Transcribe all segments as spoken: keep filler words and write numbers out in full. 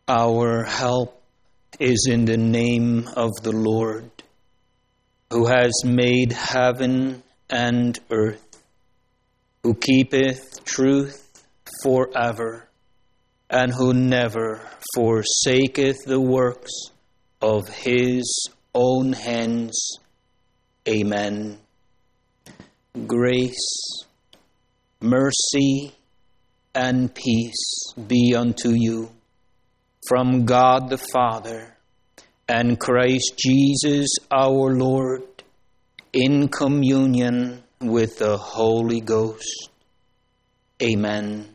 Our help is in the name of the Lord, who has made heaven and earth, who keepeth truth forever, and who never forsaketh the works of his own hands. Amen. Grace, mercy, and peace be unto you from God the Father and Christ Jesus our Lord, in communion with the Holy Ghost. Amen.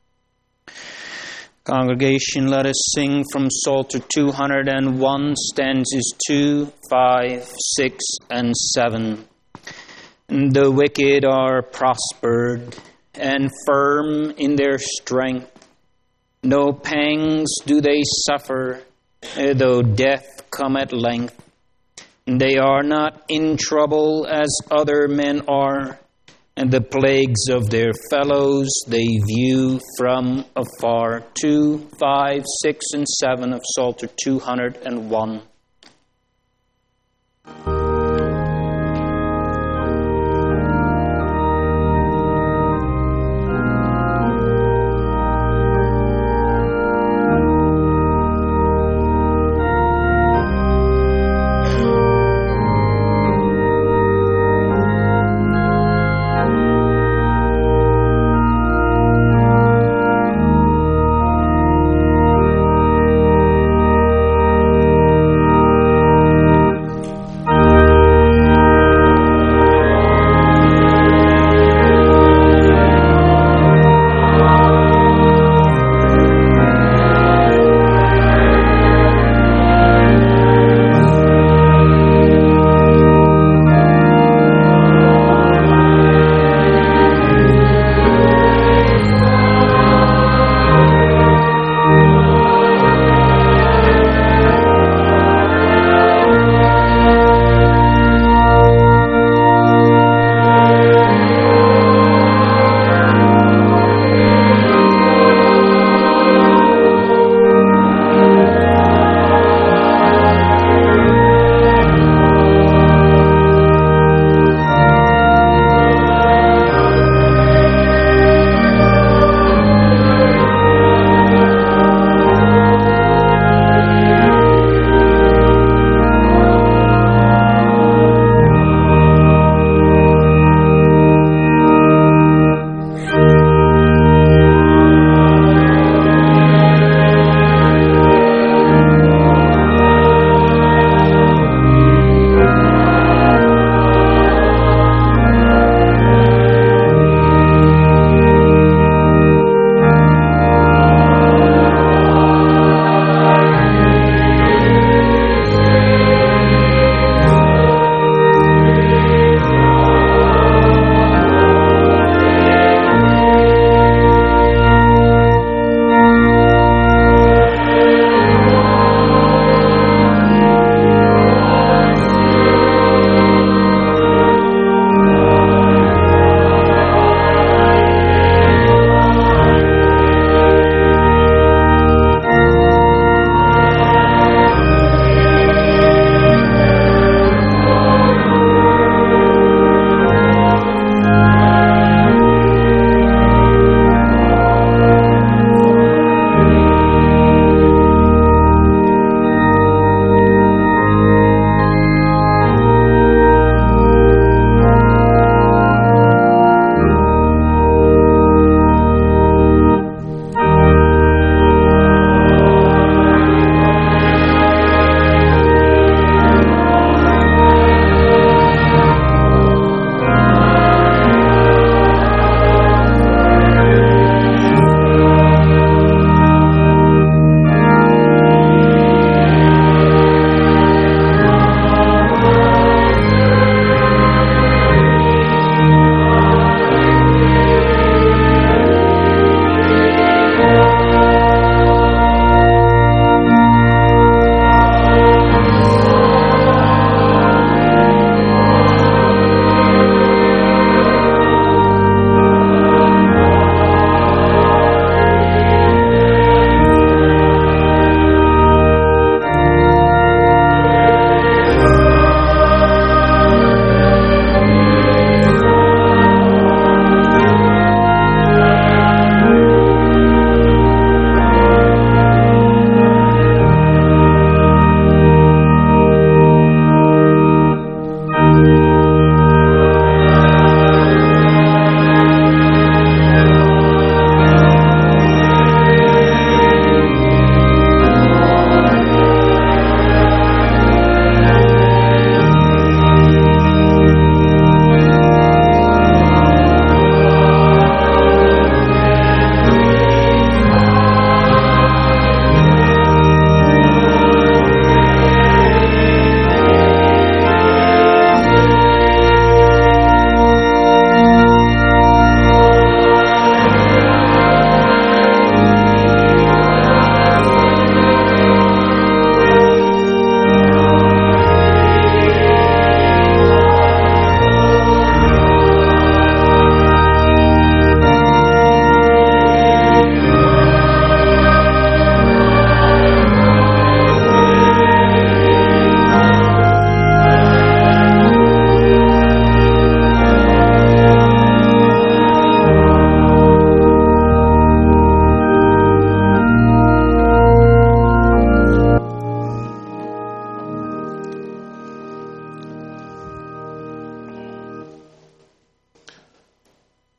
Congregation, let us sing from Psalter two hundred one, stanzas two, five, six, and seven. The wicked are prospered and firm in their strength. No pangs do they suffer, though death come at length. They are not in trouble as other men are, and the plagues of their fellows they view from afar. Two, five, six, and seven of Psalter two hundred one.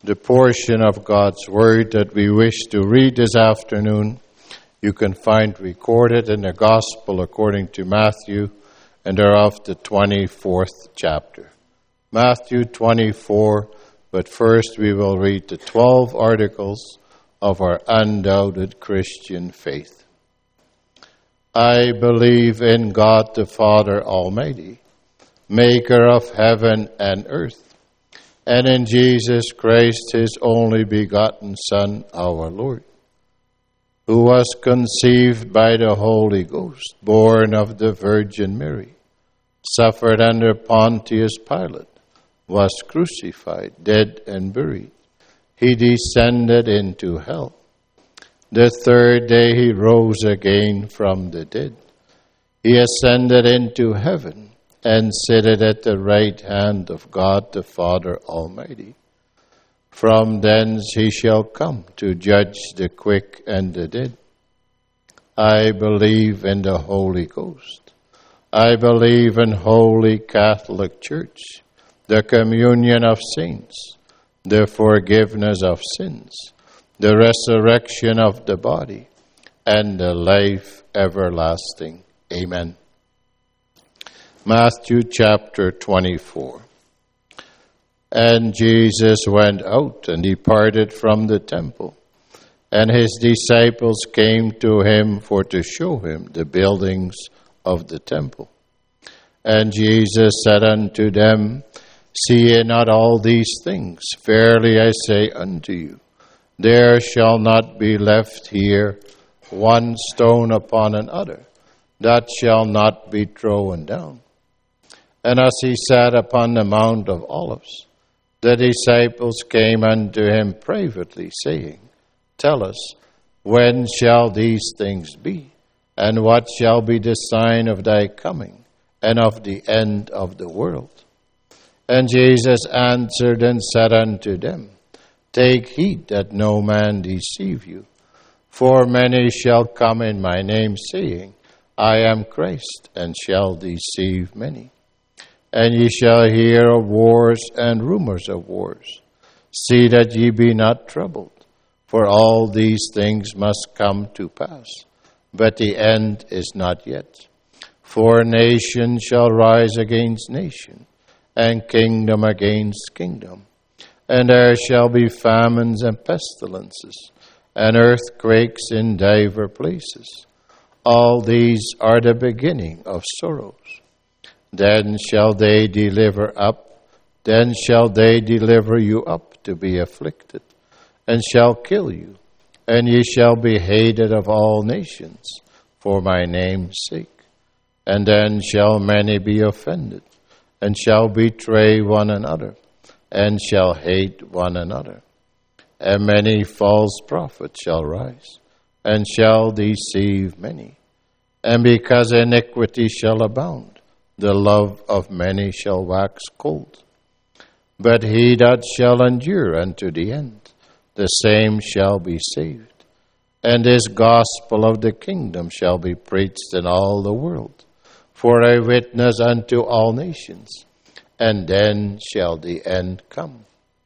The portion of God's Word that we wish to read this afternoon, you can find recorded in the Gospel according to Matthew, and thereof the twenty-fourth chapter. Matthew twenty-four, but first we will read the twelve articles of our undoubted Christian faith. I believe in God the Father Almighty, maker of heaven and earth, and in Jesus Christ, his only begotten Son, our Lord, who was conceived by the Holy Ghost, born of the Virgin Mary, suffered under Pontius Pilate, was crucified, dead and buried. He descended into hell. The third day he rose again from the dead. He ascended into heaven and sitteth at the right hand of God the Father Almighty. From thence he shall come to judge the quick and the dead. I believe in the Holy Ghost. I believe in Holy Catholic Church, the communion of saints, the forgiveness of sins, the resurrection of the body, and the life everlasting. Amen. Matthew chapter twenty-four. And Jesus went out and departed from the temple, and his disciples came to him for to show him the buildings of the temple. And Jesus said unto them, See ye not all these things? Verily I say unto you, there shall not be left here one stone upon another, that shall not be thrown down. And as he sat upon the Mount of Olives, the disciples came unto him privately, saying, Tell us, when shall these things be? And what shall be the sign of thy coming, and of the end of the world? And Jesus answered and said unto them, Take heed that no man deceive you. For many shall come in my name, saying, I am Christ, and shall deceive many. And ye shall hear of wars and rumors of wars. See that ye be not troubled, for all these things must come to pass, but the end is not yet. For nation shall rise against nation, and kingdom against kingdom. And there shall be famines and pestilences, and earthquakes in divers places. All these are the beginning of sorrows. Then shall they deliver up, then shall they deliver you up to be afflicted, and shall kill you, and ye shall be hated of all nations for my name's sake. And then shall many be offended, and shall betray one another, and shall hate one another. And many false prophets shall rise, and shall deceive many. And because iniquity shall abound, the love of many shall wax cold. But he that shall endure unto the end, the same shall be saved. And this gospel of the kingdom shall be preached in all the world, for a witness unto all nations, and then shall the end come.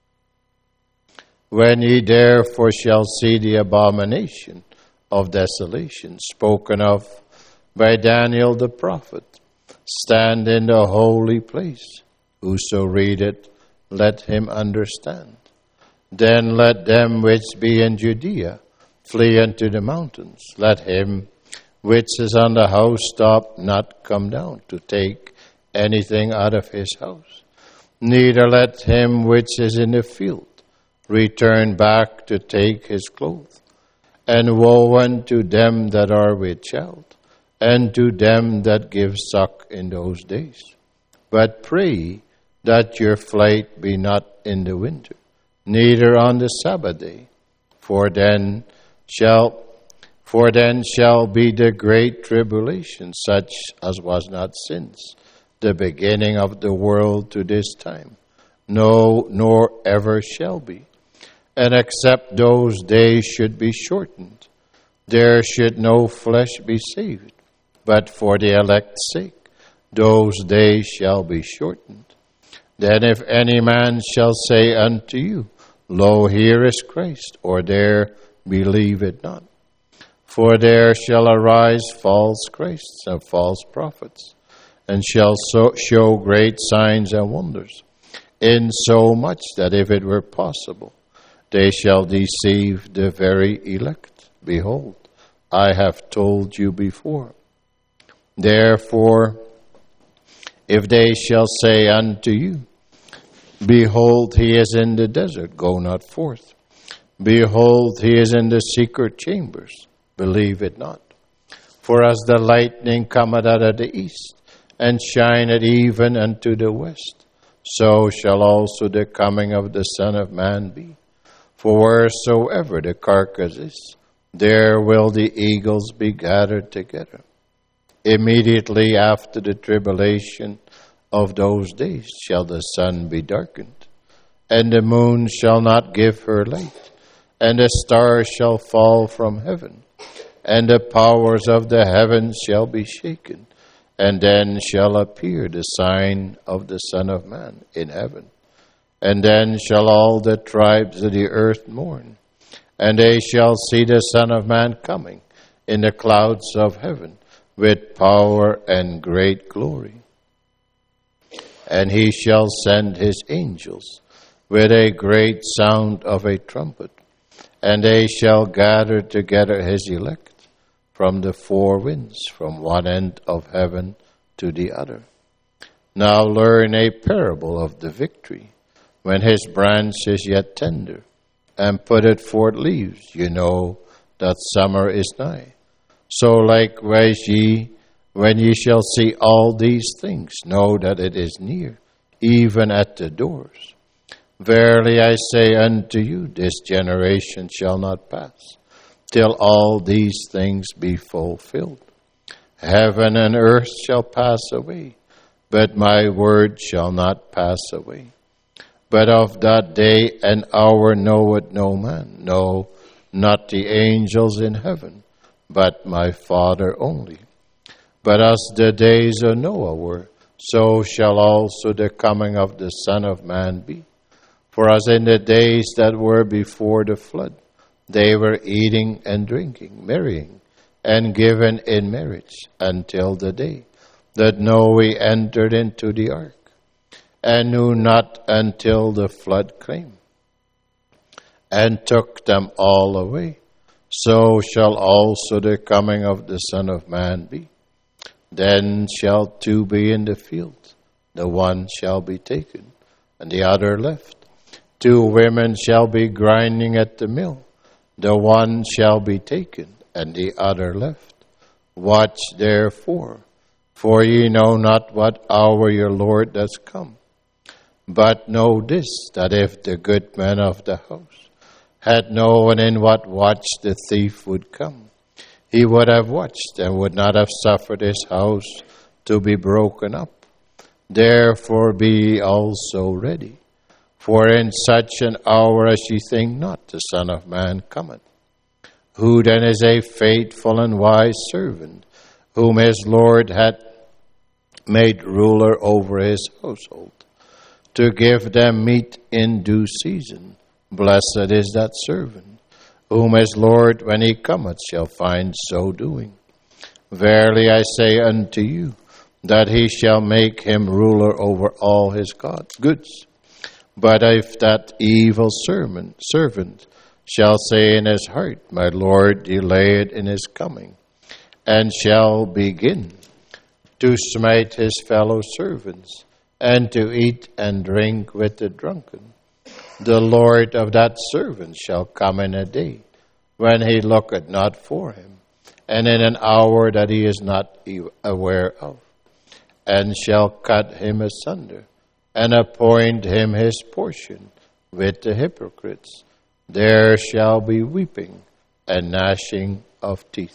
When ye therefore shall see the abomination of desolation spoken of by Daniel the prophet, stand in the holy place. Whoso readeth, let him understand. Then let them which be in Judea flee unto the mountains. Let him which is on the housetop not come down to take anything out of his house. Neither let him which is in the field return back to take his clothes. And woe unto them that are with child, and to them that give suck in those days. But pray that your flight be not in the winter, neither on the Sabbath day, for then shall for then shall be the great tribulation, such as was not since the beginning of the world to this time, no, nor ever shall be. And except those days should be shortened, there should no flesh be saved. But for the elect's sake, those days shall be shortened. Then if any man shall say unto you, Lo, here is Christ, or there believe it not. For there shall arise false Christs and false prophets, and shall so show great signs and wonders, insomuch that if it were possible, they shall deceive the very elect. Behold, I have told you before. Therefore, if they shall say unto you, Behold, he is in the desert, go not forth. Behold, he is in the secret chambers, believe it not. For as the lightning cometh out of the east, and shineth even unto the west, so shall also the coming of the Son of Man be. For wheresoever the carcass is, there will the eagles be gathered together. Immediately after the tribulation of those days shall the sun be darkened, and the moon shall not give her light, and the stars shall fall from heaven, and the powers of the heavens shall be shaken. And then shall appear the sign of the Son of Man in heaven. And then shall all the tribes of the earth mourn, and they shall see the Son of Man coming in the clouds of heaven with power and great glory. And he shall send his angels with a great sound of a trumpet, and they shall gather together his elect from the four winds, from one end of heaven to the other. Now learn a parable of the victory, when his branch is yet tender, and putteth forth leaves, you know that summer is nigh. So likewise ye, when ye shall see all these things, know that it is near, even at the doors. Verily I say unto you, this generation shall not pass, till all these things be fulfilled. Heaven and earth shall pass away, but my word shall not pass away. But of that day and hour knoweth no man, no, not the angels in heaven, but my Father only. But as the days of Noah were, so shall also the coming of the Son of Man be. For as in the days that were before the flood, they were eating and drinking, marrying, and given in marriage, until the day that Noah entered into the ark, and knew not until the flood came, and took them all away. So shall also the coming of the Son of Man be. Then shall two be in the field, the one shall be taken, and the other left. Two women shall be grinding at the mill, the one shall be taken, and the other left. Watch therefore, for ye know not what hour your Lord does come. But know this, that if the good man of the house had known in what watch the thief would come, he would have watched and would not have suffered his house to be broken up. Therefore be ye also ready, for in such an hour as ye think not, the Son of Man cometh. Who then is a faithful and wise servant, whom his Lord hath made ruler over his household, to give them meat in due season? Blessed is that servant, whom his Lord, when he cometh, shall find so doing. Verily I say unto you, that he shall make him ruler over all his God's goods. But if that evil servant, servant shall say in his heart, my Lord delayed in his coming, and shall begin to smite his fellow servants, and to eat and drink with the drunken, the Lord of that servant shall come in a day when he looketh not for him, and in an hour that he is not aware of, and shall cut him asunder, and appoint him his portion with the hypocrites. There shall be weeping and gnashing of teeth.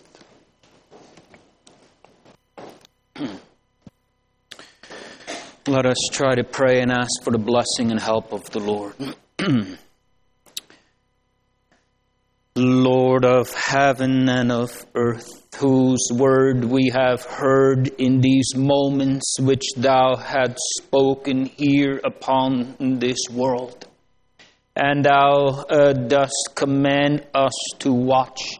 Let us try to pray and ask for the blessing and help of the Lord. Lord of heaven and of earth, whose word we have heard in these moments which thou hast spoken here upon this world, and thou uh, dost command us to watch.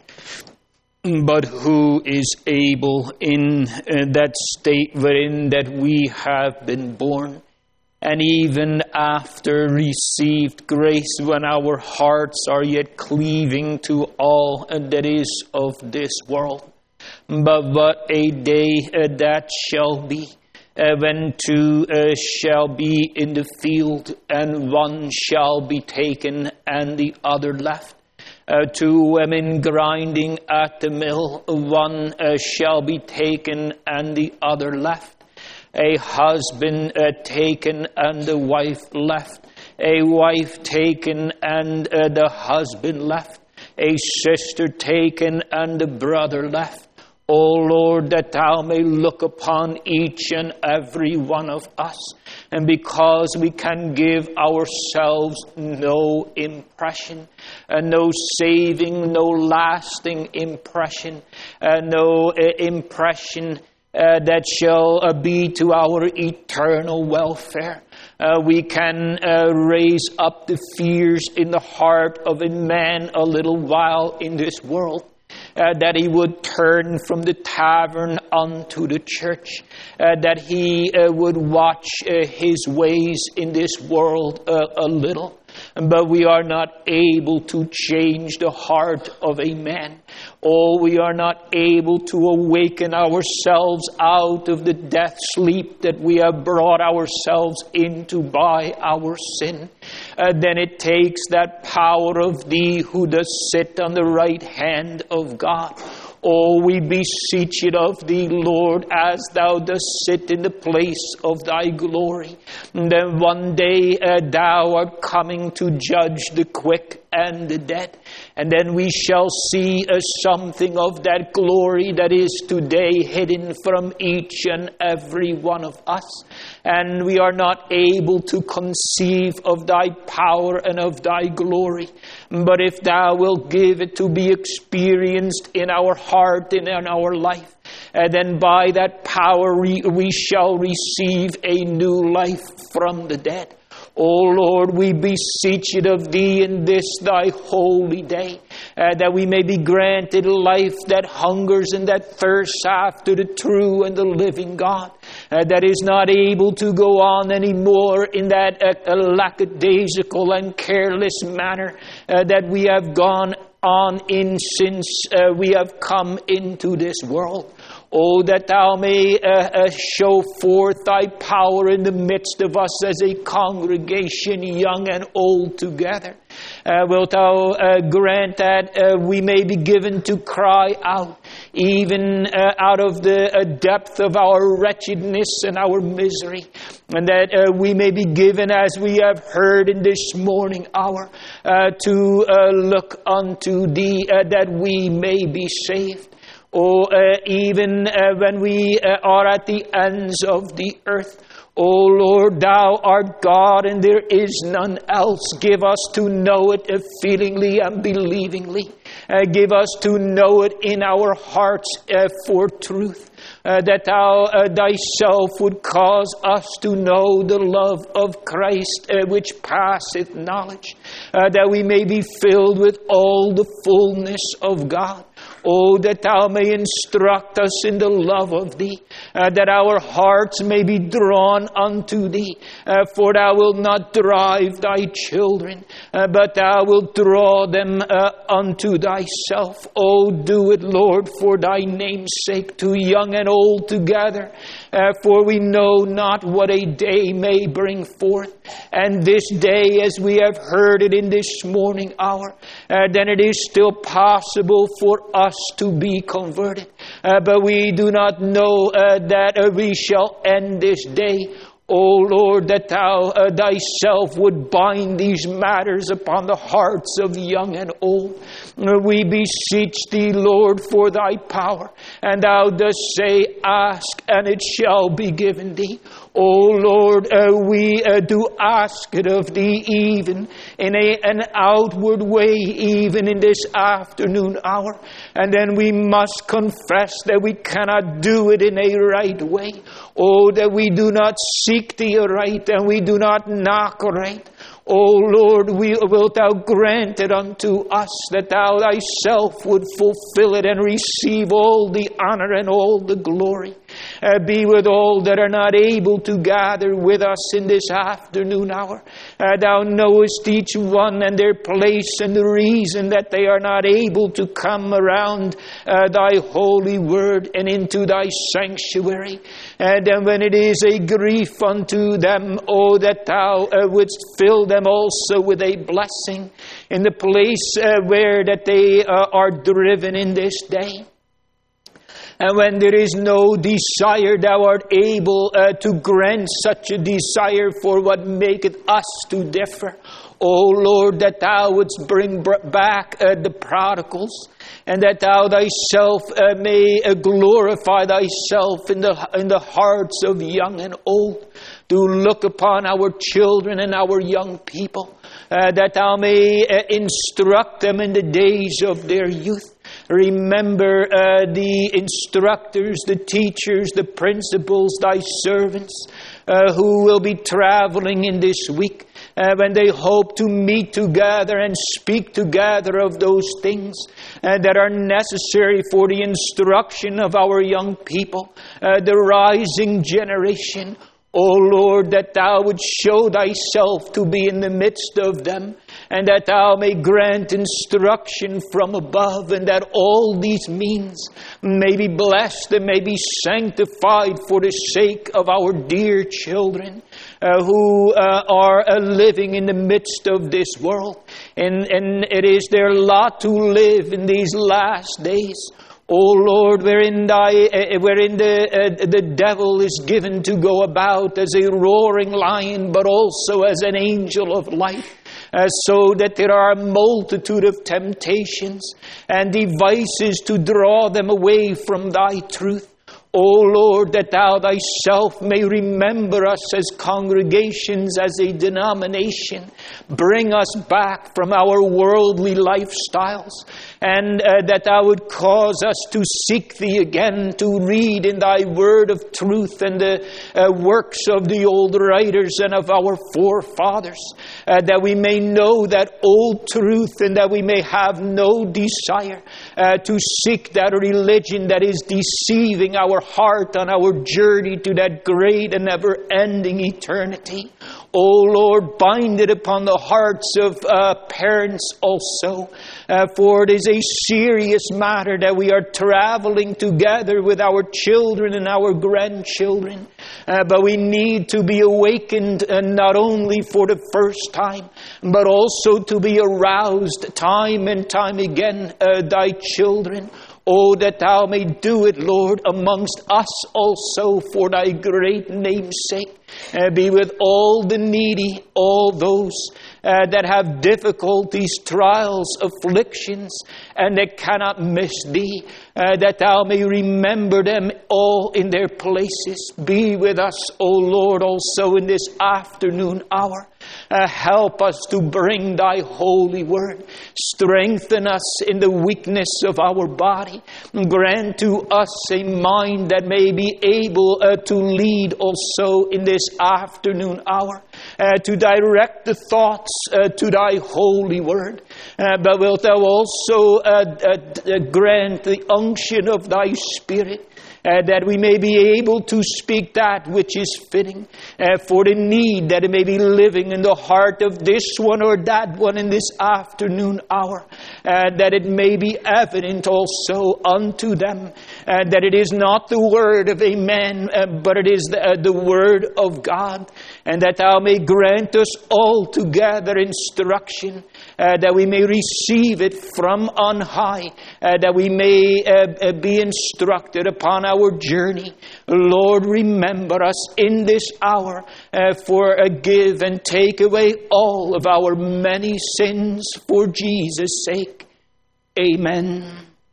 But who is able in uh, that state wherein that we have been born, and even after received grace, when our hearts are yet cleaving to all that is of this world? But what a day uh, that shall be, uh, when two uh, shall be in the field, and one shall be taken and the other left. Uh, two women grinding at the mill, one uh, shall be taken and the other left. A husband uh, taken and the wife left. A wife taken and uh, the husband left. A sister taken and the brother left. O Lord, that thou may look upon each and every one of us, and because we can give ourselves no impression, uh, no saving, no lasting impression, uh, no uh, impression Uh, that shall uh, be to our eternal welfare. Uh, we can uh, raise up the fears in the heart of a man a little while in this world, uh, that he would turn from the tavern unto the church, uh, that he uh, would watch uh, his ways in this world uh, a little. But we are not able to change the heart of a man. Oh, we are not able to awaken ourselves out of the death sleep that we have brought ourselves into by our sin. Uh, then it takes that power of thee who does sit on the right hand of God. Oh, we beseech it of thee, Lord, as thou dost sit in the place of thy glory. And then one day uh, thou art coming to judge the quick and the dead. And then we shall see uh, something of that glory that is today hidden from each and every one of us. And we are not able to conceive of thy power and of thy glory. But if thou wilt give it to be experienced in our heart and in our life, and then by that power we, we shall receive a new life from the dead. O Lord, we beseech it of thee in this thy holy day, uh, that we may be granted life that hungers and that thirsts after the true and the living God, uh, that is not able to go on anymore in that uh, lackadaisical and careless manner uh, that we have gone on in since uh, we have come into this world. Oh, that thou may uh, uh, show forth thy power in the midst of us as a congregation, young and old together. Uh, wilt thou uh, grant that uh, we may be given to cry out, even uh, out of the uh, depth of our wretchedness and our misery, and that uh, we may be given, as we have heard in this morning hour, uh, to uh, look unto thee, uh, that we may be saved. Oh, uh, even uh, when we uh, are at the ends of the earth, O Lord, thou art God and there is none else. Give us to know it uh, feelingly and believingly. Uh, give us to know it in our hearts uh, for truth. Uh, that thou uh, thyself would cause us to know the love of Christ uh, which passeth knowledge. Uh, that we may be filled with all the fullness of God. Oh, that thou may instruct us in the love of thee, uh, that our hearts may be drawn unto thee, uh, for thou wilt not drive thy children, uh, but thou wilt draw them uh, unto thyself. Oh, do it, Lord, for thy name's sake, to young and old together, uh, for we know not what a day may bring forth. And this day, as we have heard it in this morning hour, uh, then it is still possible for us to be converted. Uh, but we do not know uh, that uh, we shall end this day. O Lord, that thou uh, thyself would bind these matters upon the hearts of young and old. Uh, we beseech thee, Lord, for thy power. And thou dost say, ask, and it shall be given thee. O Lord, uh, we uh, do ask it of thee, even in a, an outward way, even in this afternoon hour. And then we must confess that we cannot do it in a right way. Oh, that we do not seek thee aright, and we do not knock aright. O Lord, we, wilt thou grant it unto us, that thou thyself would fulfill it and receive all the honor and all the glory. Uh, be with all that are not able to gather with us in this afternoon hour. Uh, thou knowest each one and their place and the reason that they are not able to come around uh, thy holy word and into thy sanctuary. And then when it is a grief unto them, oh, that thou uh, wouldst fill them also with a blessing in the place uh, where that they uh, are driven in this day. And when there is no desire, thou art able uh, to grant such a desire for what maketh us to differ. O Lord, that thou wouldst bring back uh, the prodigals, and that thou thyself uh, may uh, glorify thyself in the in the hearts of young and old, to look upon our children and our young people, uh, that thou may uh, instruct them in the days of their youth. Remember uh, the instructors, the teachers, the principals, thy servants, uh, who will be traveling in this week, uh, when they hope to meet together and speak together of those things uh, that are necessary for the instruction of our young people, uh, the rising generation. O Lord, that thou would show thyself to be in the midst of them, and that thou may grant instruction from above, and that all these means may be blessed and may be sanctified for the sake of our dear children uh, who uh, are uh, living in the midst of this world. And, and it is their lot to live in these last days. O Lord, wherein thy, uh, wherein the uh, the devil is given to go about as a roaring lion, but also as an angel of light, uh, so that there are a multitude of temptations and devices to draw them away from thy truth. O Lord, that thou thyself may remember us as congregations, as a denomination. Bring us back from our worldly lifestyles, and uh, that thou would cause us to seek thee again, to read in thy word of truth and the uh, works of the old writers and of our forefathers, uh, that we may know that old truth, and that we may have no desire uh, to seek that religion that is deceiving our heart on our journey to that great and never-ending eternity. O Lord, bind it upon the hearts of uh, parents also, uh, for it is a serious matter that we are traveling together with our children and our grandchildren. Uh, but we need to be awakened uh, not only for the first time, but also to be aroused time and time again, uh, thy children. Oh, that thou may do it, Lord, amongst us also for thy great name's sake. Uh, be with all the needy, all those uh, that have difficulties, trials, afflictions, and that cannot miss thee, uh, that thou may remember them all in their places. Be with us, O Lord, also in this afternoon hour. Uh, help us to bring thy holy word. Strengthen us in the weakness of our body. Grant to us a mind that may be able uh, to lead also in this afternoon hour, uh, to direct the thoughts uh, to thy holy word. Uh, but wilt thou also uh, uh, grant the unction of thy Spirit, Uh, that we may be able to speak that which is fitting uh, for the need that it may be living in the heart of this one or that one in this afternoon hour, uh, that it may be evident also unto them uh, that it is not the word of a man, uh, but it is the, uh, the word of God, and that thou may grant us all together instruction, Uh, that we may receive it from on high, uh, that we may uh, uh, be instructed upon our journey. Lord, remember us in this hour, uh, for a give and take away all of our many sins for Jesus' sake. Amen.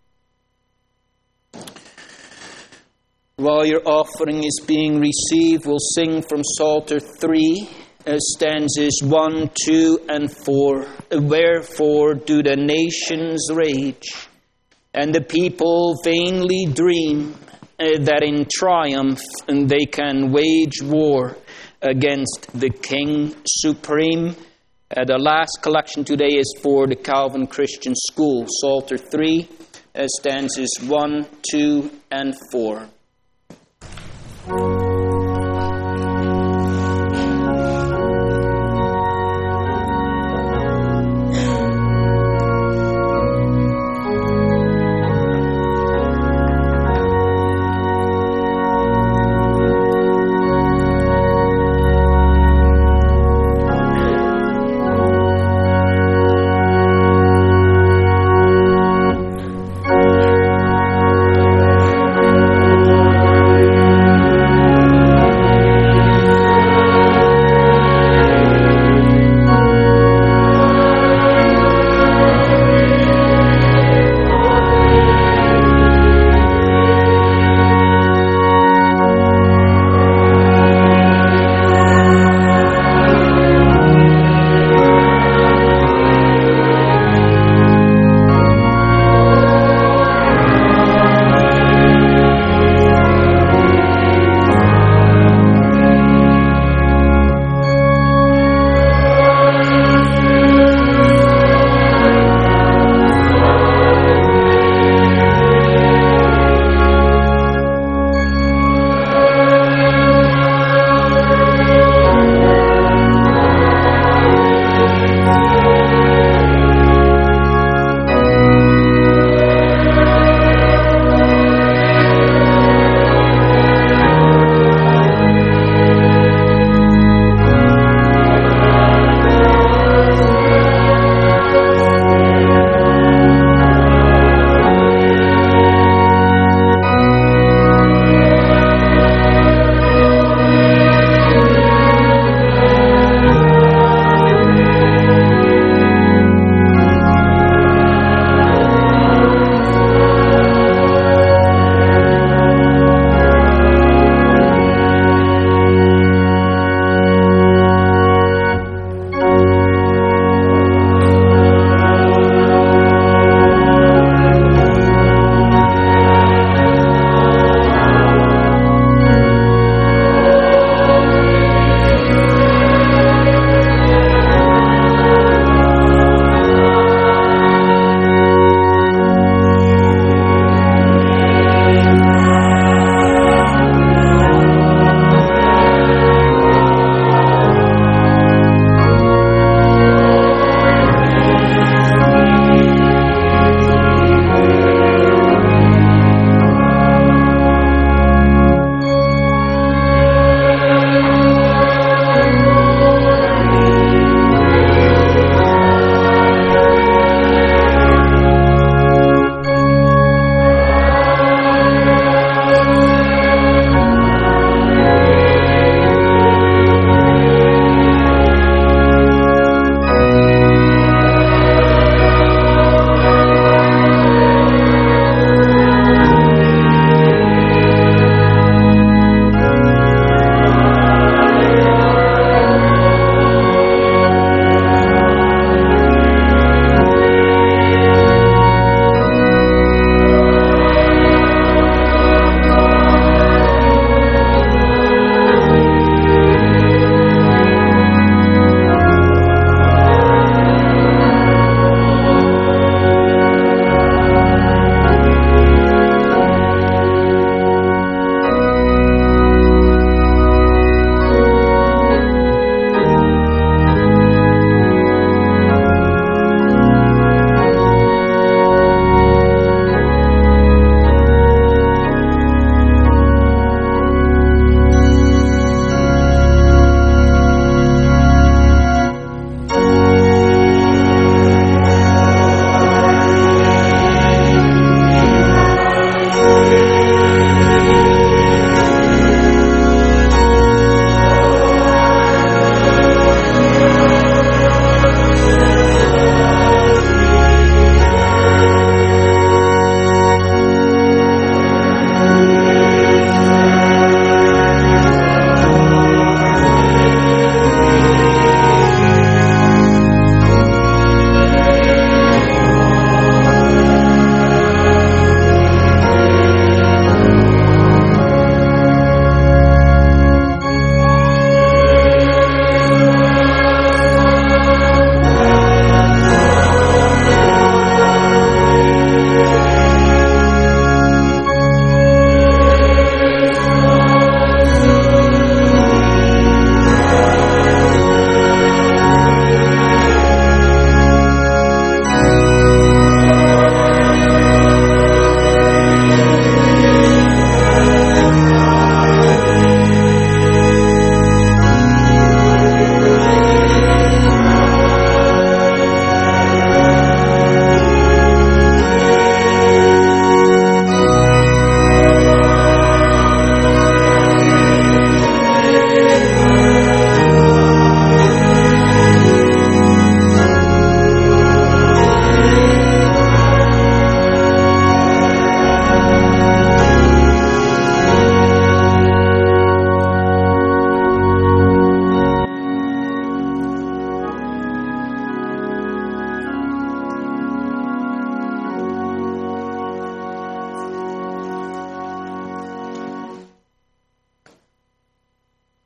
While your offering is being received, we'll sing from Psalter three. Uh, stanzas one, two, and four. Wherefore do the nations rage, and the people vainly dream, uh, that in triumph they can wage war against the King supreme? Uh, the last collection today is for the Calvin Christian School, Psalter three, uh, stanzas one, two, and four.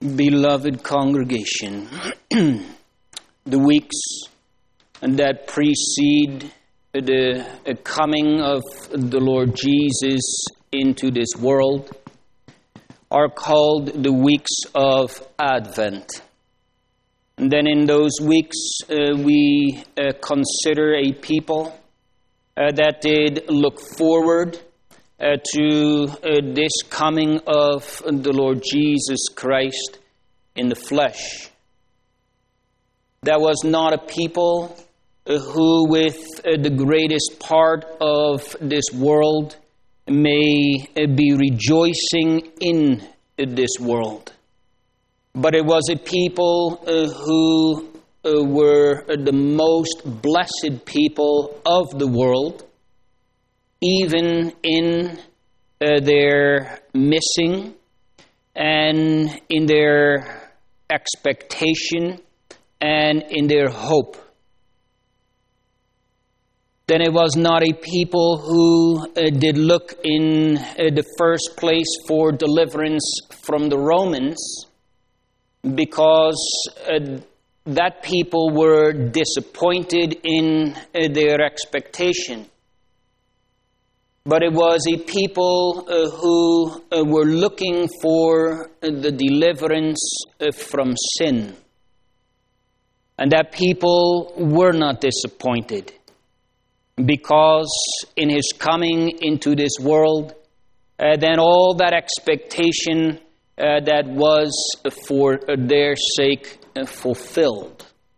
Beloved congregation, the weeks that precede the coming of the Lord Jesus into this world are called the weeks of Advent. And then in those weeks uh, we uh, consider a people uh, that did look forward Uh, to uh, this coming of the Lord Jesus Christ in the flesh. That was not a people uh, who with uh, the greatest part of this world may uh, be rejoicing in uh, this world. But it was a people uh, who uh, were uh, the most blessed people of the world, even in uh, their missing and in their expectation and in their hope. Then it was not a people who uh, did look in uh, the first place for deliverance from the Romans, because uh, that people were disappointed in uh, their expectation. But it was a people uh, who uh, were looking for uh, the deliverance uh, from sin. And that people were not disappointed, because in his coming into this world, uh, then all that expectation uh, that was for their sake uh, fulfilled.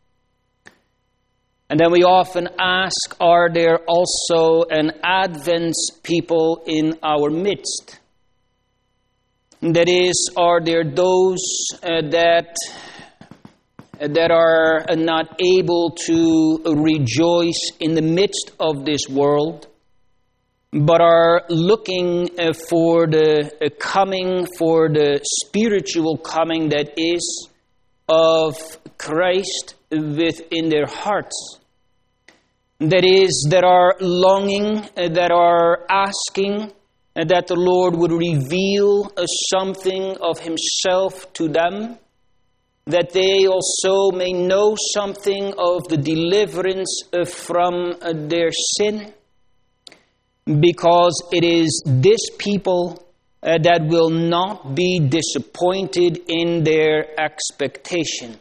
And then we often ask, are there also an Advent people in our midst? That is, are there those uh, that, uh, that are not able to rejoice in the midst of this world, but are looking uh, for the uh, coming, for the spiritual coming that is of Christ within their hearts? That is, that are longing, uh, that are asking uh, that the Lord would reveal uh, something of himself to them, that they also may know something of the deliverance uh, from uh, their sin, because it is this people uh, that will not be disappointed in their expectation.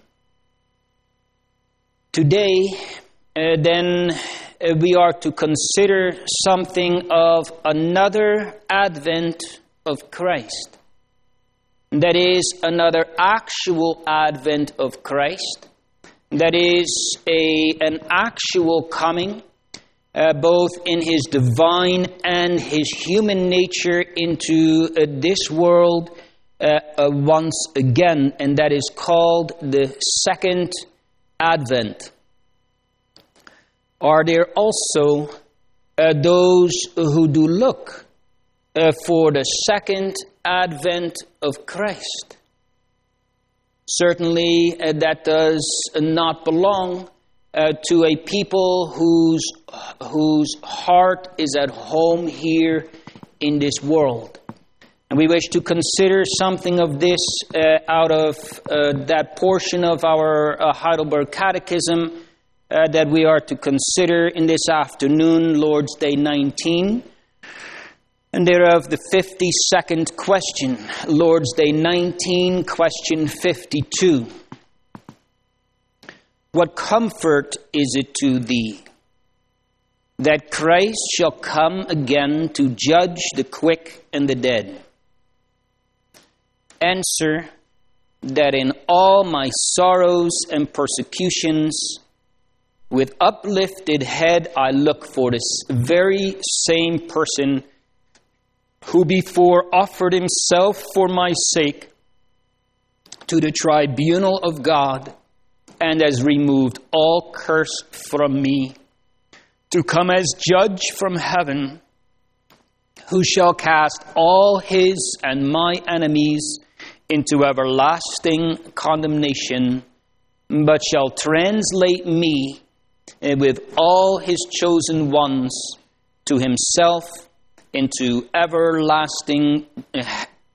Today, uh, then, uh, we are to consider something of another advent of Christ. That is, another actual advent of Christ. That is, a, an actual coming, uh, both in his divine and his human nature into uh, this world uh, uh, once again. And that is called the second Advent. Are there also uh, those who do look uh, for the second Advent of Christ? Certainly uh, that does not belong uh, to a people whose, whose heart is at home here in this world. And we wish to consider something of this uh, out of uh, that portion of our uh, Heidelberg Catechism uh, that we are to consider in this afternoon, Lord's Day nineteen. And thereof the fifty-second question, Lord's Day nineteen, question fifty-two. What comfort is it to thee that Christ shall come again to judge the quick and the dead? Answer, that in all my sorrows and persecutions, with uplifted head I look for this very same person who before offered himself for my sake to the tribunal of God, and has removed all curse from me, to come as judge from heaven, who shall cast all his and my enemies into everlasting condemnation, but shall translate me with all his chosen ones to himself into everlasting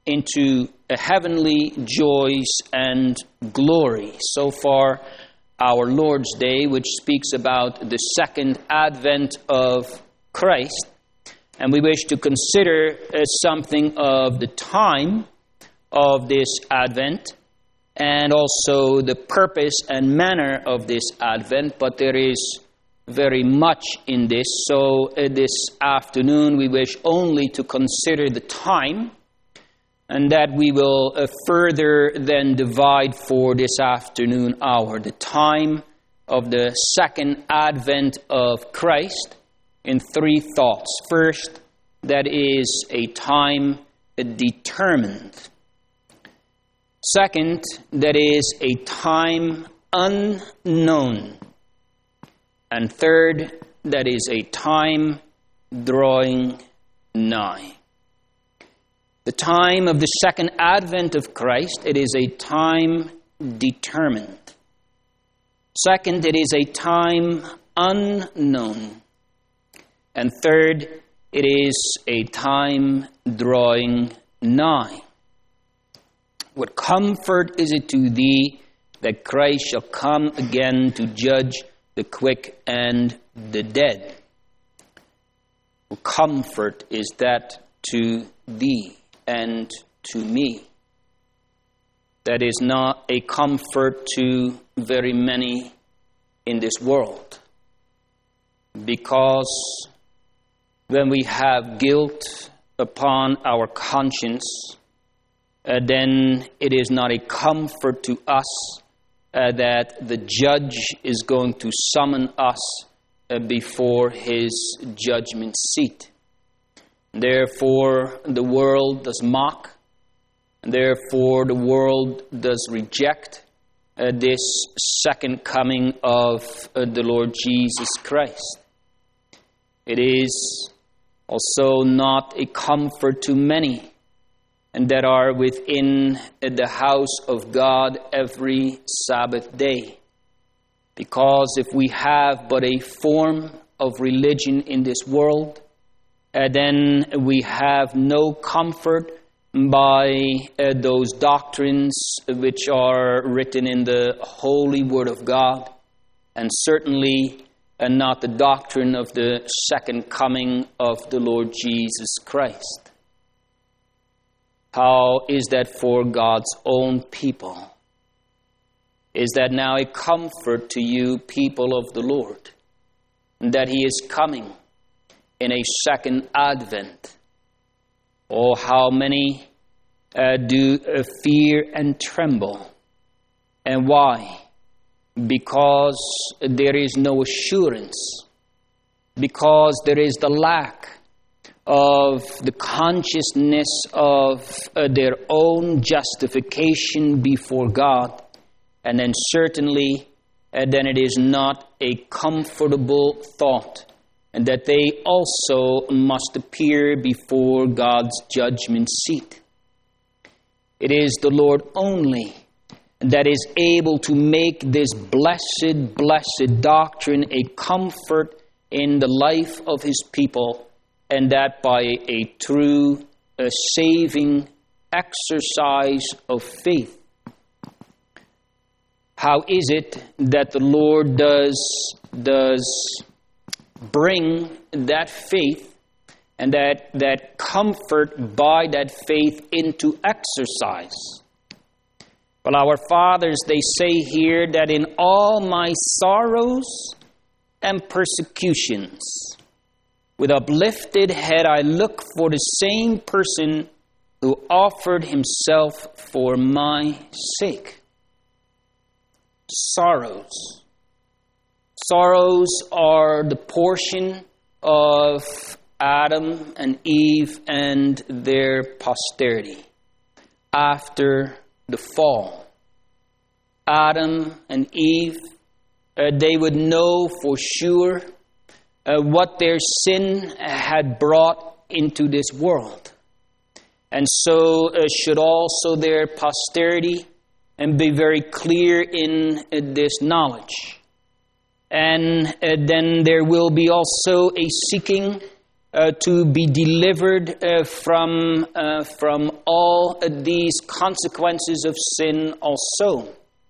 into a heavenly joys and glory. So far, our Lord's Day, which speaks about the second advent of Christ. And we wish to consider uh, something of the time of this advent and also the purpose and manner of this advent. But there is very much in this. So uh, this afternoon we wish only to consider the time, and that we will uh, further then divide for this afternoon hour the time of the second advent of Christ in three thoughts. First, that is a time determined. Second, that is a time unknown. And third, that is a time drawing nigh. The time of the second advent of Christ, it is a time determined. Second, it is a time unknown. And third, it is a time drawing nigh. What comfort is it to thee that Christ shall come again to judge the quick and the dead? What comfort is that to thee and to me? That is not a comfort to very many in this world. Because when we have guilt upon our conscience, uh, then it is not a comfort to us uh, that the judge is going to summon us uh, before his judgment seat. Therefore, the world does mock, and therefore the world does reject uh, this second coming of uh, the Lord Jesus Christ. It is also not a comfort to many and that are within the house of God every Sabbath day. Because if we have but a form of religion in this world, uh, then we have no comfort by uh, those doctrines which are written in the holy Word of God, and certainly and not the doctrine of the second coming of the Lord Jesus Christ. How is that for God's own people? Is that now a comfort to you, people of the Lord, that He is coming in a second advent? Oh, how many uh, do uh, fear and tremble. And why? Because there is no assurance, because there is the lack of the consciousness of uh, their own justification before God, and then certainly uh, then it is not a comfortable thought, and that they also must appear before God's judgment seat. It is the Lord only that is able to make this blessed, blessed doctrine a comfort in the life of His people, and that by a true, a saving exercise of faith. How is it that the Lord does, does bring that faith and that, that comfort by that faith into exercise? Well, our fathers, they say here that in all my sorrows and persecutions, with uplifted head I look for the same person who offered himself for my sake. Sorrows. Sorrows are the portion of Adam and Eve and their posterity after the fall. Adam and Eve, uh, they would know for sure uh, what their sin had brought into this world. And so uh, should also their posterity and be very clear in uh, this knowledge. And uh, then there will be also a seeking uh, to be delivered uh, from, uh, from all uh, these consequences of sin also.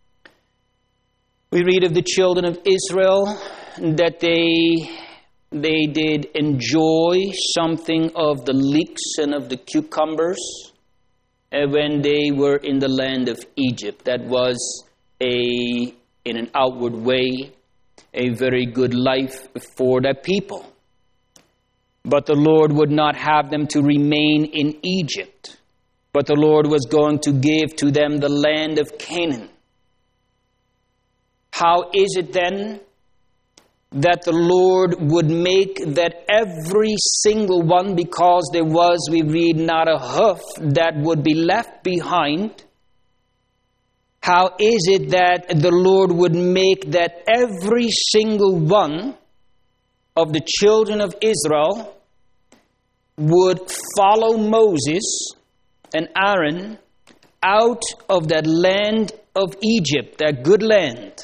We read of the children of Israel that they, they did enjoy something of the leeks and of the cucumbers uh, when they were in the land of Egypt. That was a, in an outward way, a very good life for that people. But the Lord would not have them to remain in Egypt, but the Lord was going to give to them the land of Canaan. How is it then that the Lord would make that every single one, because there was, we read, not a hoof that would be left behind? How is it that the Lord would make that every single one of the children of Israel would follow Moses and Aaron out of that land of Egypt, that good land?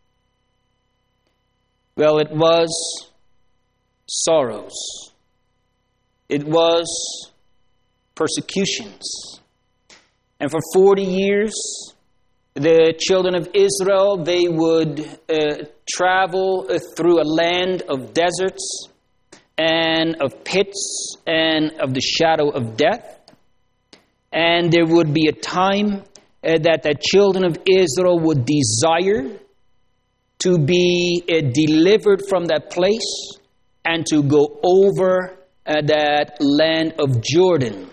Well, it was sorrows. It was persecutions. And for forty years, the children of Israel, they would uh, travel uh, through a land of deserts and of pits and of the shadow of death. And there would be a time uh, that the children of Israel would desire to be uh, delivered from that place and to go over uh, that land of Jordan.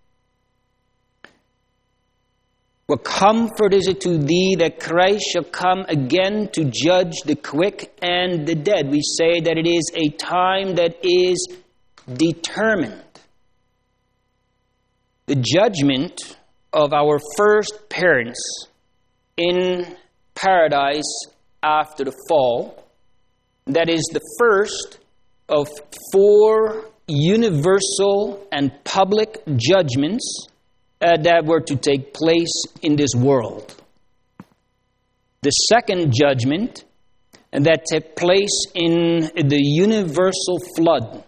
What comfort is it to thee that Christ shall come again to judge the quick and the dead? We say that it is a time that is determined. The judgment of our first parents in paradise after the fall, that is the first of four universal and public judgments uh, that were to take place in this world. The second judgment that took place in the universal flood.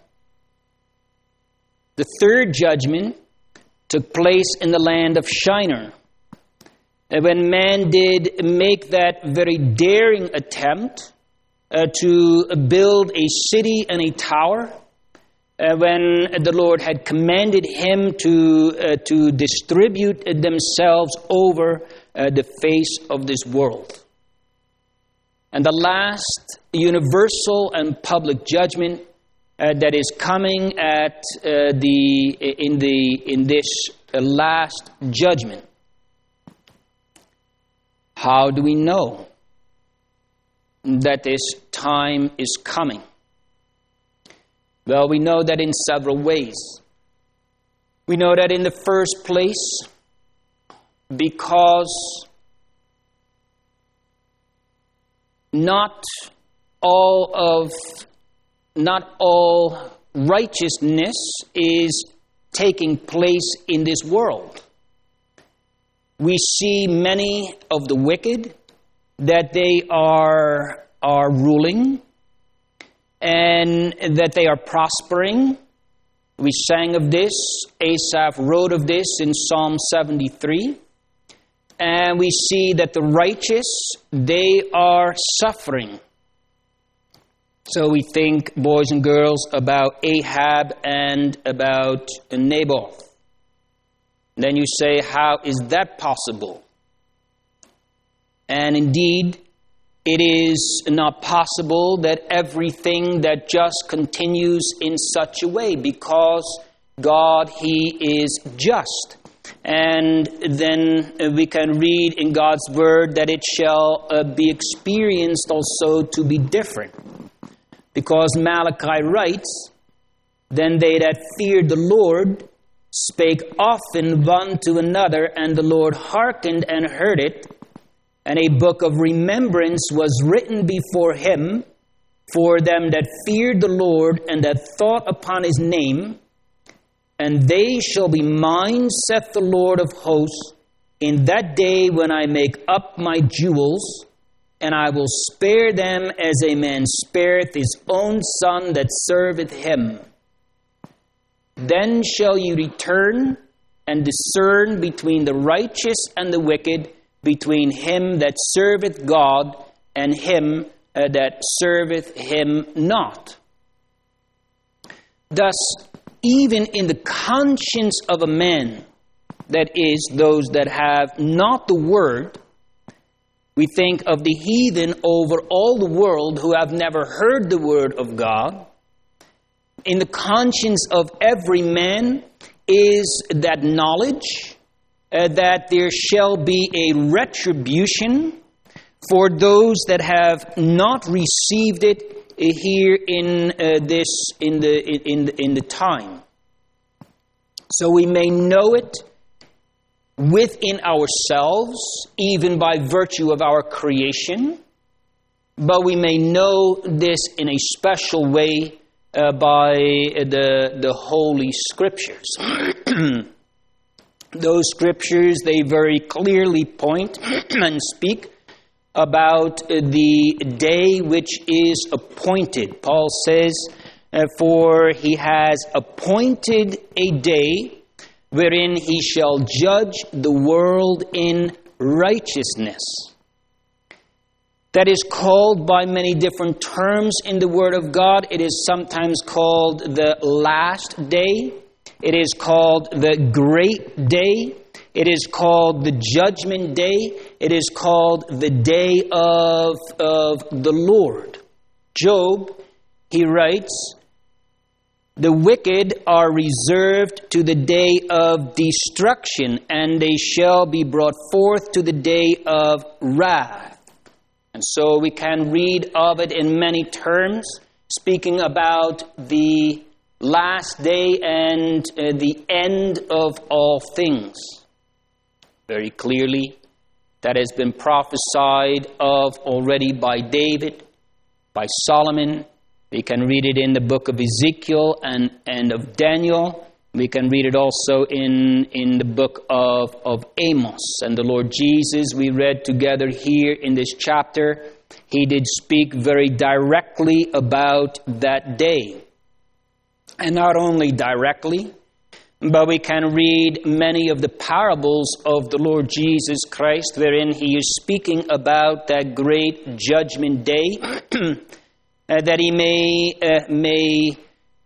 The third judgment took place in the land of Shinar. And when man did make that very daring attempt uh, to build a city and a tower, uh, when the Lord had commanded him to, uh, to distribute themselves over uh, the face of this world. And the last universal and public judgment uh, that is coming at uh, the in the in this uh, last judgment. How do we know that this time is coming? Well, we know that in several ways. We know that in the first place, because not all of, not all righteousness is taking place in this world. We see many of the wicked, that they are, are ruling and that they are prospering. We sang of this. Asaph wrote of this in Psalm seventy-three. And we see that the righteous, they are suffering. So we think, boys and girls, about Ahab and about Naboth. Then you say, how is that possible? And indeed, it is not possible that everything that just continues in such a way, because God, He is just. And then we can read in God's Word that it shall uh, be experienced also to be different. Because Malachi writes, then they that feared the Lord spake often one to another, and the Lord hearkened and heard it. And a book of remembrance was written before him for them that feared the Lord and that thought upon his name. And they shall be mine, saith the Lord of hosts, in that day when I make up my jewels, and I will spare them as a man spareth his own son that serveth him. Then shall you return and discern between the righteous and the wicked, between him that serveth God and him uh, that serveth him not. Thus, even in the conscience of a man, that is, those that have not the word, we think of the heathen over all the world who have never heard the word of God. In the conscience of every man is that knowledge uh, that there shall be a retribution for those that have not received it uh, here in uh, this in the in the, in the time. So we may know it within ourselves, even by virtue of our creation, but we may know this in a special way uh, by the, the Holy Scriptures. Those Scriptures, they very clearly point and speak about the day which is appointed. Paul says, uh, for he has appointed a day wherein he shall judge the world in righteousness. That is called by many different terms in the Word of God. It is sometimes called the last day. It is called the great day. It is called the judgment day. It is called the day of, of the Lord. Job, he writes, the wicked are reserved to the day of destruction, and they shall be brought forth to the day of wrath. And so we can read of it in many terms, speaking about the last day and uh, the end of all things. Very clearly, that has been prophesied of already by David, by Solomon. We can read it in the book of Ezekiel and, and of Daniel. We can read it also in, in the book of, of Amos. And the Lord Jesus, we read together here in this chapter, he did speak very directly about that day. And not only directly, but we can read many of the parables of the Lord Jesus Christ, wherein he is speaking about that great judgment day, uh, that he may uh, may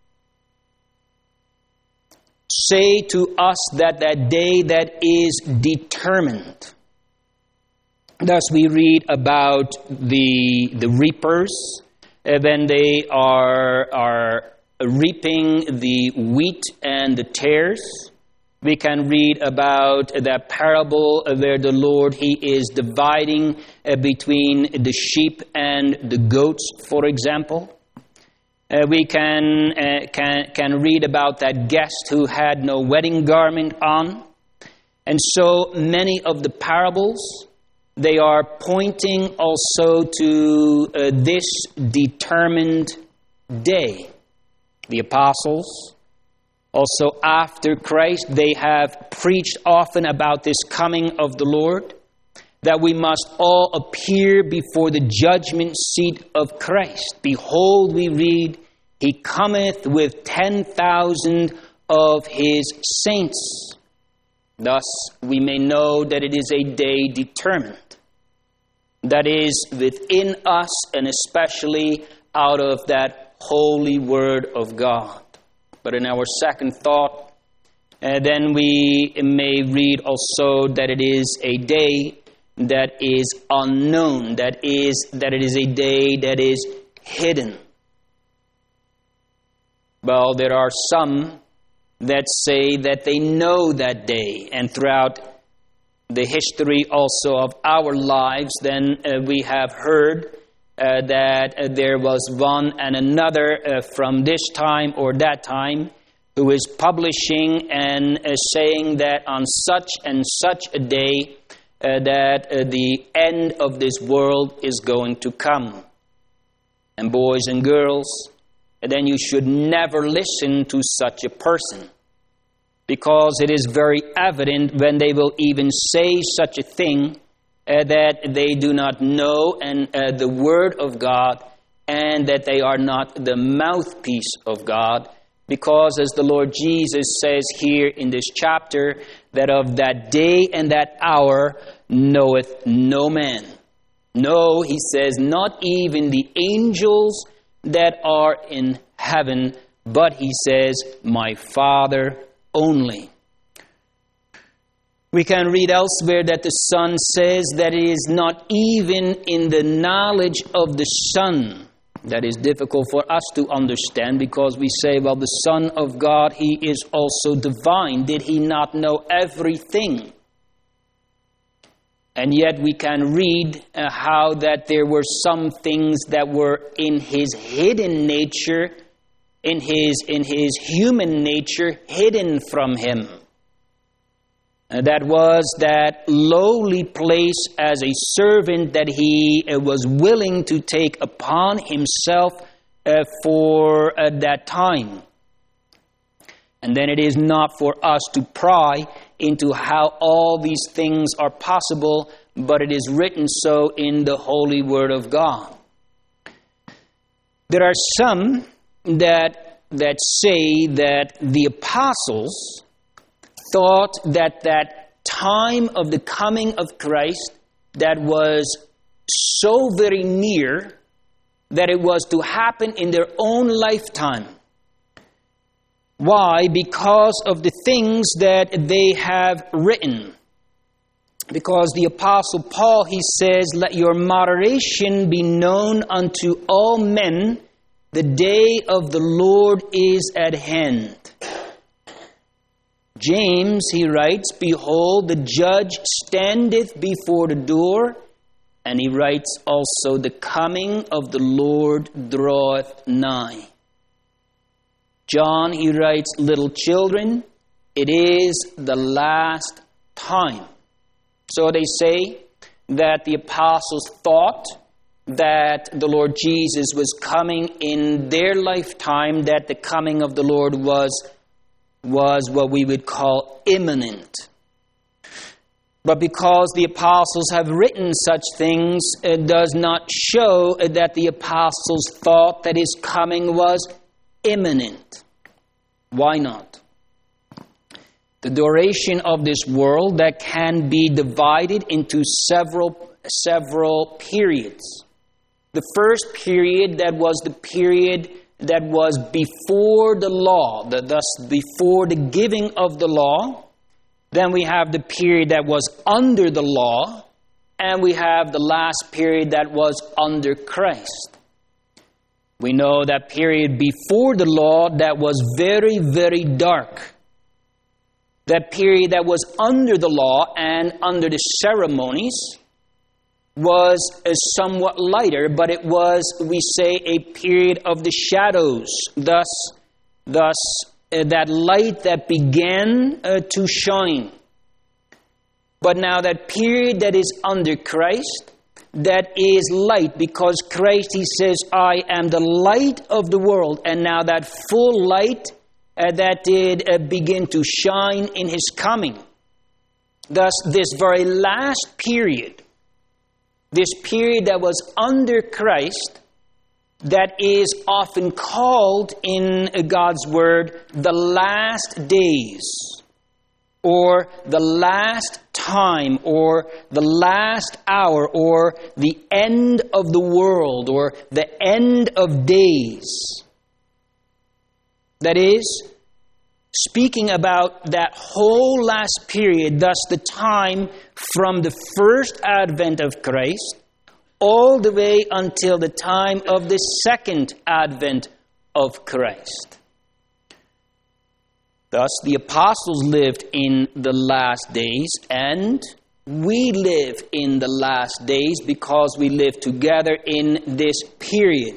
say to us that that day that is determined. Thus we read about the the reapers uh, when they are are reaping the wheat and the tares. We can read about that parable where the Lord, he is dividing uh, between the sheep and the goats, for example. Uh, we can, uh, can, can read about that guest who had no wedding garment on. And so many of the parables, they are pointing also to uh, this determined day. The apostles, also after Christ, they have preached often about this coming of the Lord, that we must all appear before the judgment seat of Christ. Behold, we read, he cometh with ten thousand of his saints. Thus, we may know that it is a day determined. That is within us, and especially out of that holy word of God. But in our second thought, uh, then we may read also that it is a day that is unknown, that is that it is a day that is hidden. Well, there are some that say that they know that day, and throughout the history also of our lives, then uh, we have heard Uh, that uh, there was one and another uh, from this time or that time who is publishing and uh, saying that on such and such a day uh, that uh, the end of this world is going to come. And boys and girls, then you should never listen to such a person, because it is very evident when they will even say such a thing Uh, that they do not know and uh, the Word of God, and that they are not the mouthpiece of God, Because as the Lord Jesus says here in this chapter, that of that day and that hour knoweth no man. No, he says, not even the angels that are in heaven, but he says, my Father only. We can read elsewhere that the Son says that it is not even in the knowledge of the Son. That is difficult for us to understand because we say, well, the Son of God, he is also divine. Did he not know everything? And yet we can read uh, how that there were some things that were in his hidden nature, in his, in his human nature, hidden from him. Uh, that was that lowly place as a servant that he uh, was willing to take upon himself uh, for uh, that time. And then it is not for us to pry into how all these things are possible, but it is written so in the Holy Word of God. There are some that that say that the apostles thought that that time of the coming of Christ that was so very near that it was to happen in their own lifetime. Why? Because of the things that they have written. Because the Apostle Paul, he says, let your moderation be known unto all men. The day of the Lord is at hand. James, he writes, behold, the judge standeth before the door. And he writes also, the coming of the Lord draweth nigh. John, he writes, little children, it is the last time. So they say that the apostles thought that the Lord Jesus was coming in their lifetime, that the coming of the Lord was, was what we would call imminent. But because the apostles have written such things, it does not show that the apostles thought that his coming was imminent. Why not? The duration of this world that can be divided into several several periods. The first period, that was the period that was before the law, the, thus before the giving of the law. Then we have the period that was under the law, and we have the last period that was under Christ. We know that period before the law that was very, very dark. That period that was under the law and under the ceremonies was uh, somewhat lighter, but it was, we say, a period of the shadows. Thus, thus uh, that light that began uh, to shine. But now that period that is under Christ, that is light, because Christ, he says, I am the light of the world. And now that full light uh, that did uh, begin to shine in his coming. Thus, this very last period, this period that was under Christ, that is often called in God's Word the last days, or the last time, or the last hour, or the end of the world, or the end of days. That is, speaking about that whole last period, thus the time from the first advent of Christ all the way until the time of the second advent of Christ. Thus, the apostles lived in the last days, and we live in the last days because we live together in this period.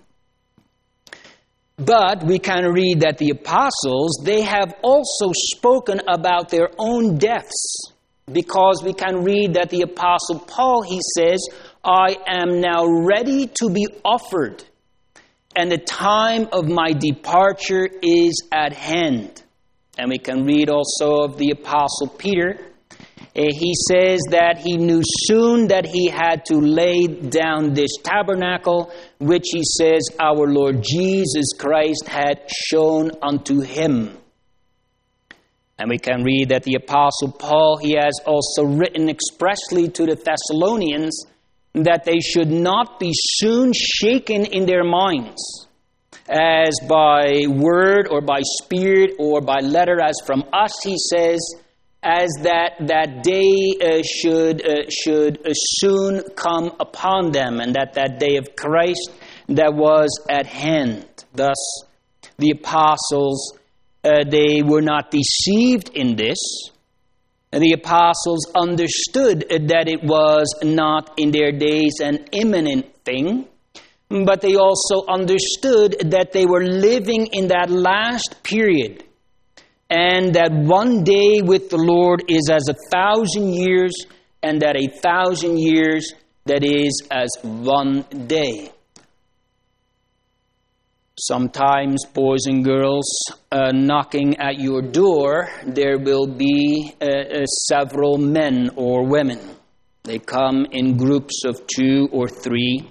But we can read that the apostles, they have also spoken about their own deaths, because we can read that the apostle Paul, he says, I am now ready to be offered, and the time of my departure is at hand. And we can read also of the apostle Peter, He says that he knew soon that he had to lay down this tabernacle, which he says our Lord Jesus Christ had shown unto him. And we can read that the Apostle Paul, he has also written expressly to the Thessalonians that they should not be soon shaken in their minds, as by word or by spirit or by letter as from us, he says, as that that day uh, should uh, should uh, soon come upon them, and that that day of Christ that was at hand. Thus, the apostles, uh, they were not deceived in this. The apostles understood that it was not in their days an imminent thing, but they also understood that they were living in that last period, and that one day with the Lord is as a thousand years, and that a thousand years that is as one day. Sometimes, boys and girls, uh, knocking at your door, there will be uh, uh, several men or women. They come in groups of two or three,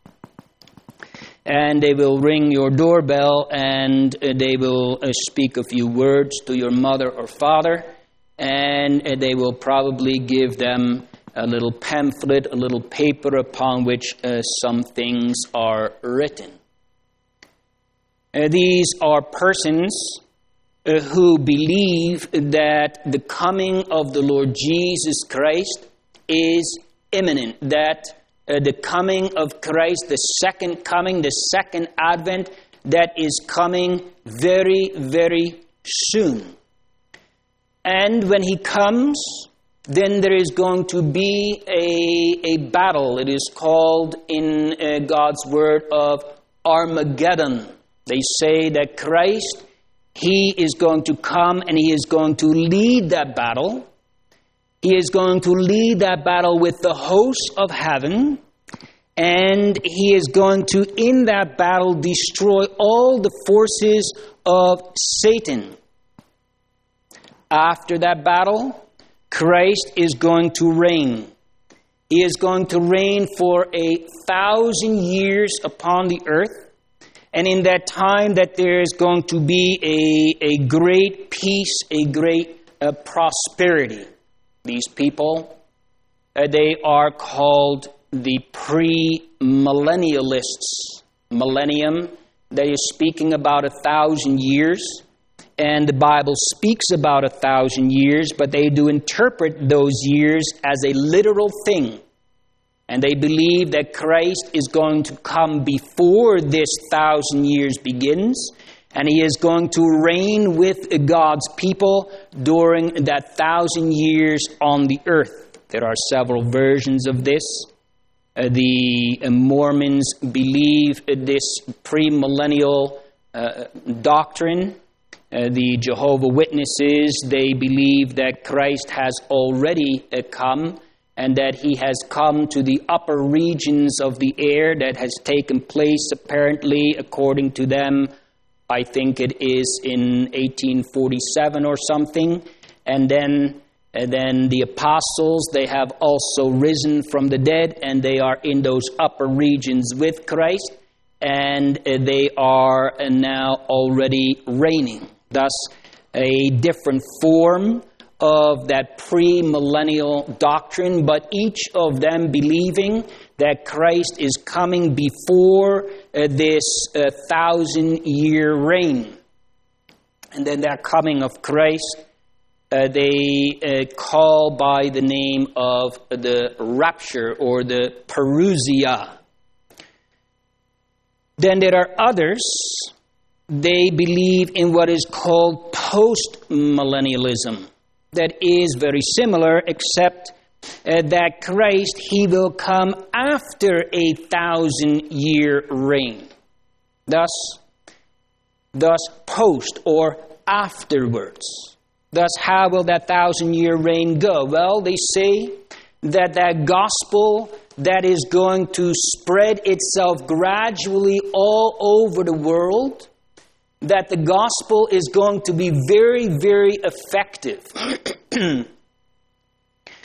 and they will ring your doorbell, and uh, they will uh, speak a few words to your mother or father, and uh, they will probably give them a little pamphlet, a little paper upon which uh, some things are written. Uh, these are persons uh, who believe that the coming of the Lord Jesus Christ is imminent, that uh, the coming of Christ, the second coming, the second advent, that is coming very, very soon. And when he comes, then there is going to be a, a battle. It is called in uh, God's word of Armageddon. They say that Christ, he is going to come and he is going to lead that battle. He is going to lead that battle with the hosts of heaven. And he is going to, in that battle, destroy all the forces of Satan. After that battle, Christ is going to reign. He is going to reign for a thousand years upon the earth. And in that time that there is going to be a, a great peace, a great uh, prosperity. These people, uh, they are called the pre-millennialists. Millennium, they are speaking about a thousand years. And the Bible speaks about a thousand years, but they do interpret those years as a literal thing. And they believe that Christ is going to come before this thousand years begins, and he is going to reign with God's people during that thousand years on the earth. There are several versions of this. Uh, the uh, Mormons believe this premillennial uh, doctrine. Uh, the Jehovah's Witnesses, they believe that Christ has already uh, come, and that he has come to the upper regions of the air. That has taken place, apparently, according to them, I think it is in eighteen forty-seven or something. And then, and then the apostles, they have also risen from the dead, and they are in those upper regions with Christ, and they are now already reigning. Thus, a different form of that pre-millennial doctrine, but each of them believing that Christ is coming before uh, this uh, thousand-year reign. And then that coming of Christ, uh, they uh, call by the name of the rapture or the parousia. Then there are others. They believe in what is called post-millennialism. That is very similar, except uh, that Christ, he will come after a thousand-year reign. Thus, thus post or afterwards. Thus, how will that thousand-year reign go? Well, they say that that gospel that is going to spread itself gradually all over the world, that the gospel is going to be very, very effective.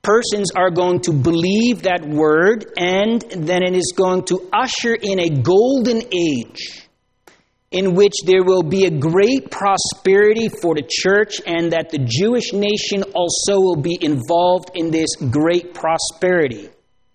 persons are going to believe that word, and then it is going to usher in a golden age in which there will be a great prosperity for the church, and that the Jewish nation also will be involved in this great prosperity.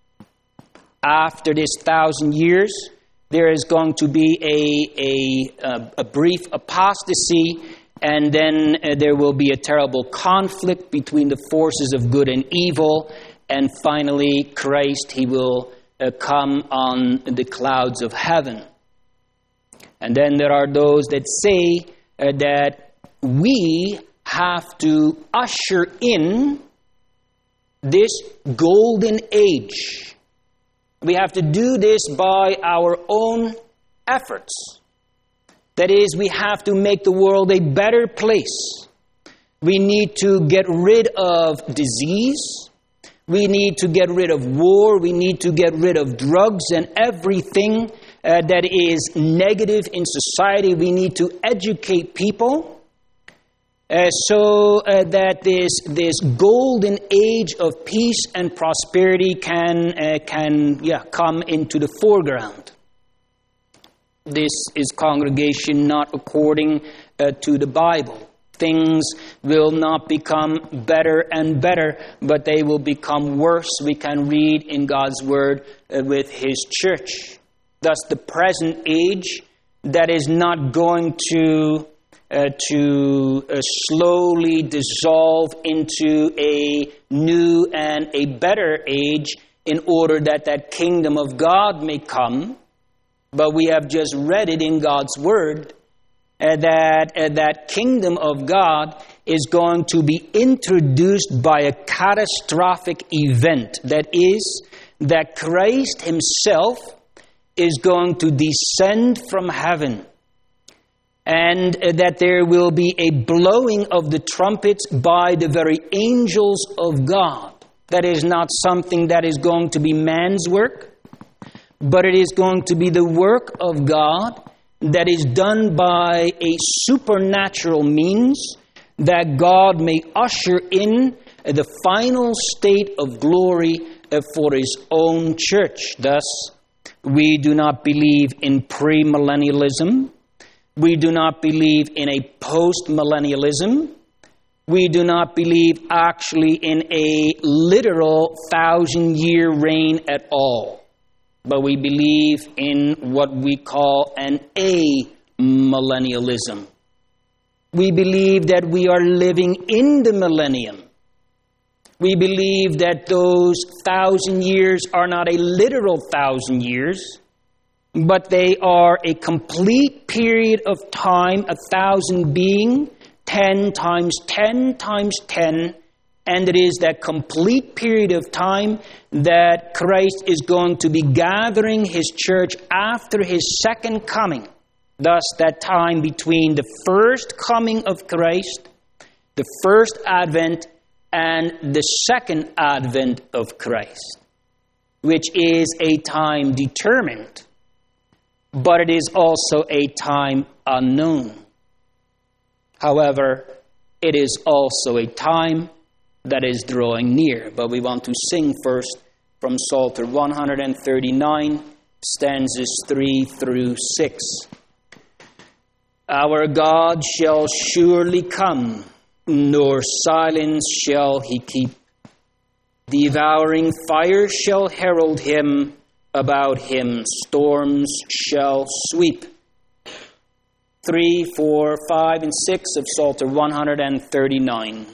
After this thousand years, there is going to be a, a, a brief apostasy, and then uh, there will be a terrible conflict between the forces of good and evil, and finally Christ, he will uh, come on the clouds of heaven. And then there are those that say uh, that we have to usher in this golden age. We have to do this by our own efforts. That is, we have to make the world a better place. We need to get rid of disease. We need to get rid of war. We need to get rid of drugs and everything uh, that is negative in society. We need to educate people uh, so uh, that this this golden age of peace and prosperity can uh, can yeah come into the foreground. This is, congregation, not according uh, to the Bible. Things will not become better and better, but they will become worse. We can read in God's Word uh, with His church. Thus, the present age that is not going to uh, to uh, slowly dissolve into a new and a better age, in order that that kingdom of God may come. But we have just read it in God's Word, uh, that uh, that kingdom of God is going to be introduced by a catastrophic event. That is, that Christ Himself is going to descend from heaven, and uh, that there will be a blowing of the trumpets by the very angels of God. That is not something that is going to be man's work, but it is going to be the work of God that is done by a supernatural means, that God may usher in the final state of glory for His own church. Thus, we do not believe in premillennialism. We do not believe in a post-millennialism. We do not believe actually in a literal thousand-year reign at all. But we believe in what we call an amillennialism. We believe that we are living in the millennium. We believe that those thousand years are not a literal thousand years, but they are a complete period of time, a thousand being ten times ten times ten, and it is that complete period of time that Christ is going to be gathering His church after His second coming. Thus, that time between the first coming of Christ, the first advent, and the second advent of Christ, which is a time determined, but it is also a time unknown. However, it is also a time that is drawing near. But we want to sing first from Psalter one thirty-nine, stanzas three through six. Our God shall surely come, nor silence shall He keep. Devouring fire shall herald Him, about Him storms shall sweep. Three, four, five, and six of Psalter one thirty-nine.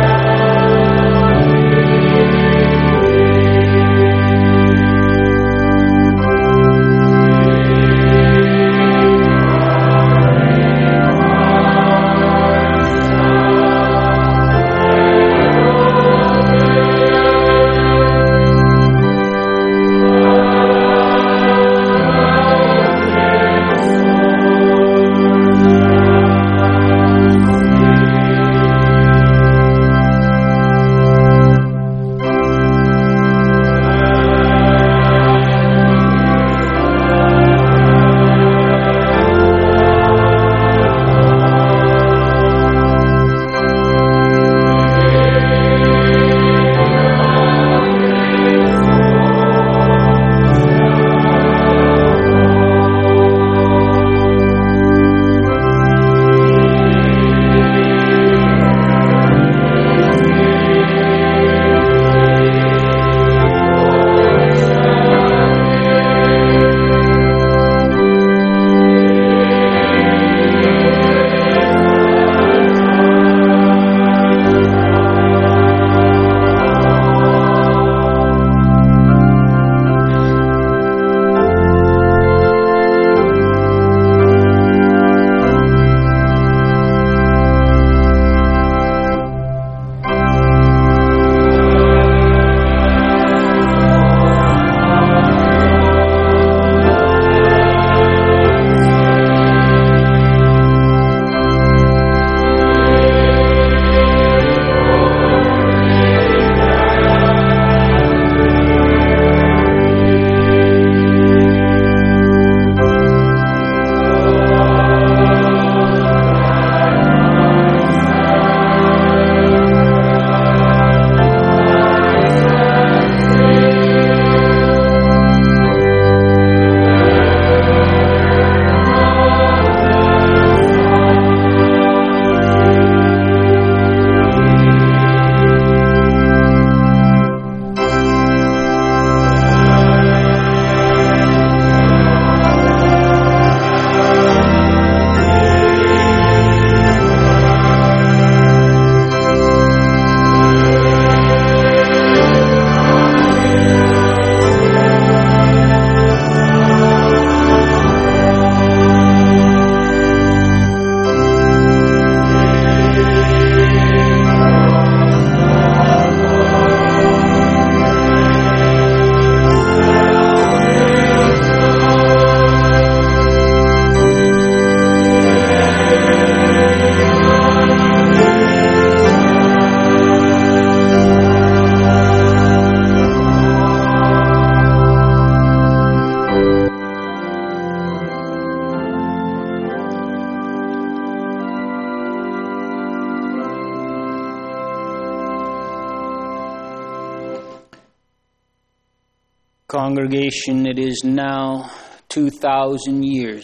Congregation, it is now two thousand years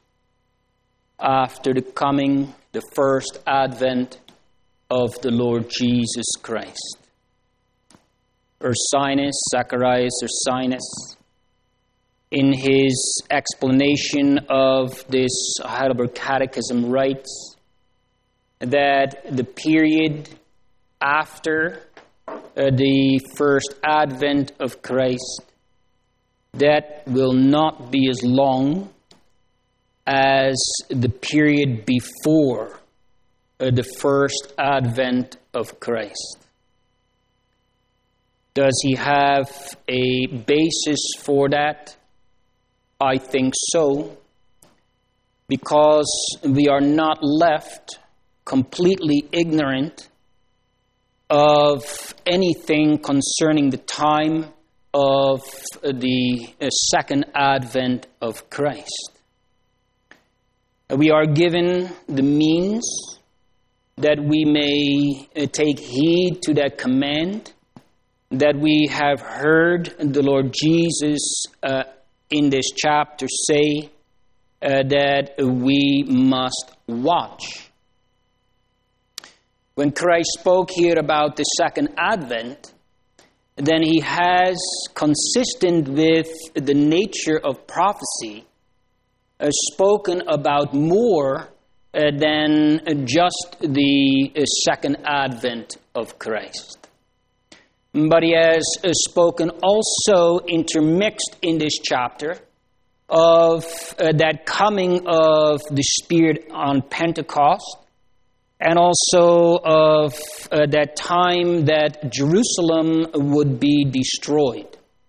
after the coming, the first advent of the Lord Jesus Christ. Ursinus, Zacharias Ursinus, in his explanation of this Heidelberg Catechism, writes that the period after uh, the first advent of Christ, that will not be as long as the period before uh, the first advent of Christ. Does he have a basis for that? I think so, because we are not left completely ignorant of anything concerning the time of the second advent of Christ. We are given the means that we may take heed to that command that we have heard the Lord Jesus uh, in this chapter say uh, that we must watch. When Christ spoke here about the second advent, then he has, consistent with the nature of prophecy, uh, spoken about more uh, than just the uh, second advent of Christ. But he has uh, spoken also intermixed in this chapter of uh, that coming of the Spirit on Pentecost, and also of uh, that time that Jerusalem would be destroyed.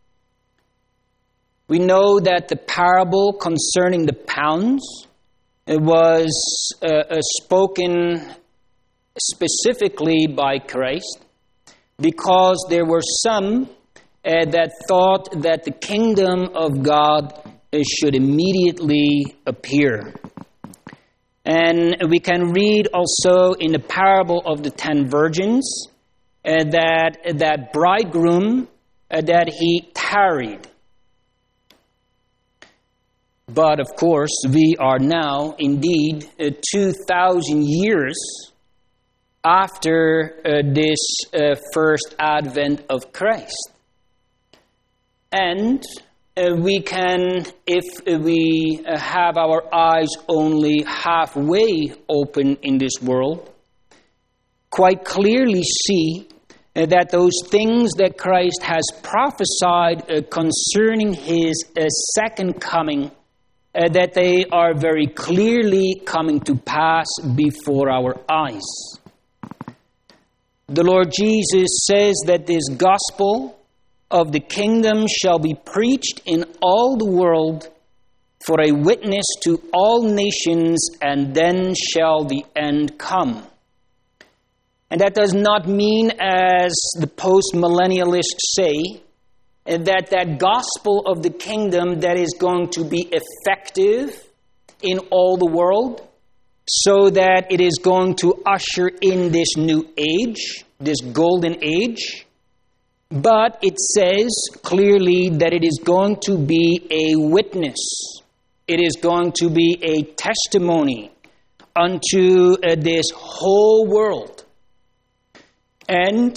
We know that the parable concerning the pounds it was uh, uh, spoken specifically by Christ, because there were some uh, that thought that the kingdom of God uh, should immediately appear. And we can read also in the parable of the ten virgins uh, that that bridegroom uh, that he tarried. But of course, we are now indeed uh, two thousand years after uh, this uh, first advent of Christ. And uh, we can, if we uh, have our eyes only halfway open in this world, quite clearly see uh, that those things that Christ has prophesied uh, concerning his uh, second coming, uh, that they are very clearly coming to pass before our eyes. The Lord Jesus says that this gospel of the kingdom shall be preached in all the world for a witness to all nations, and then shall the end come. And that does not mean, as the post-millennialists say, that that gospel of the kingdom that is going to be effective in all the world, so that it is going to usher in this new age, this golden age. But it says clearly that it is going to be a witness. It is going to be a testimony unto uh, this whole world. And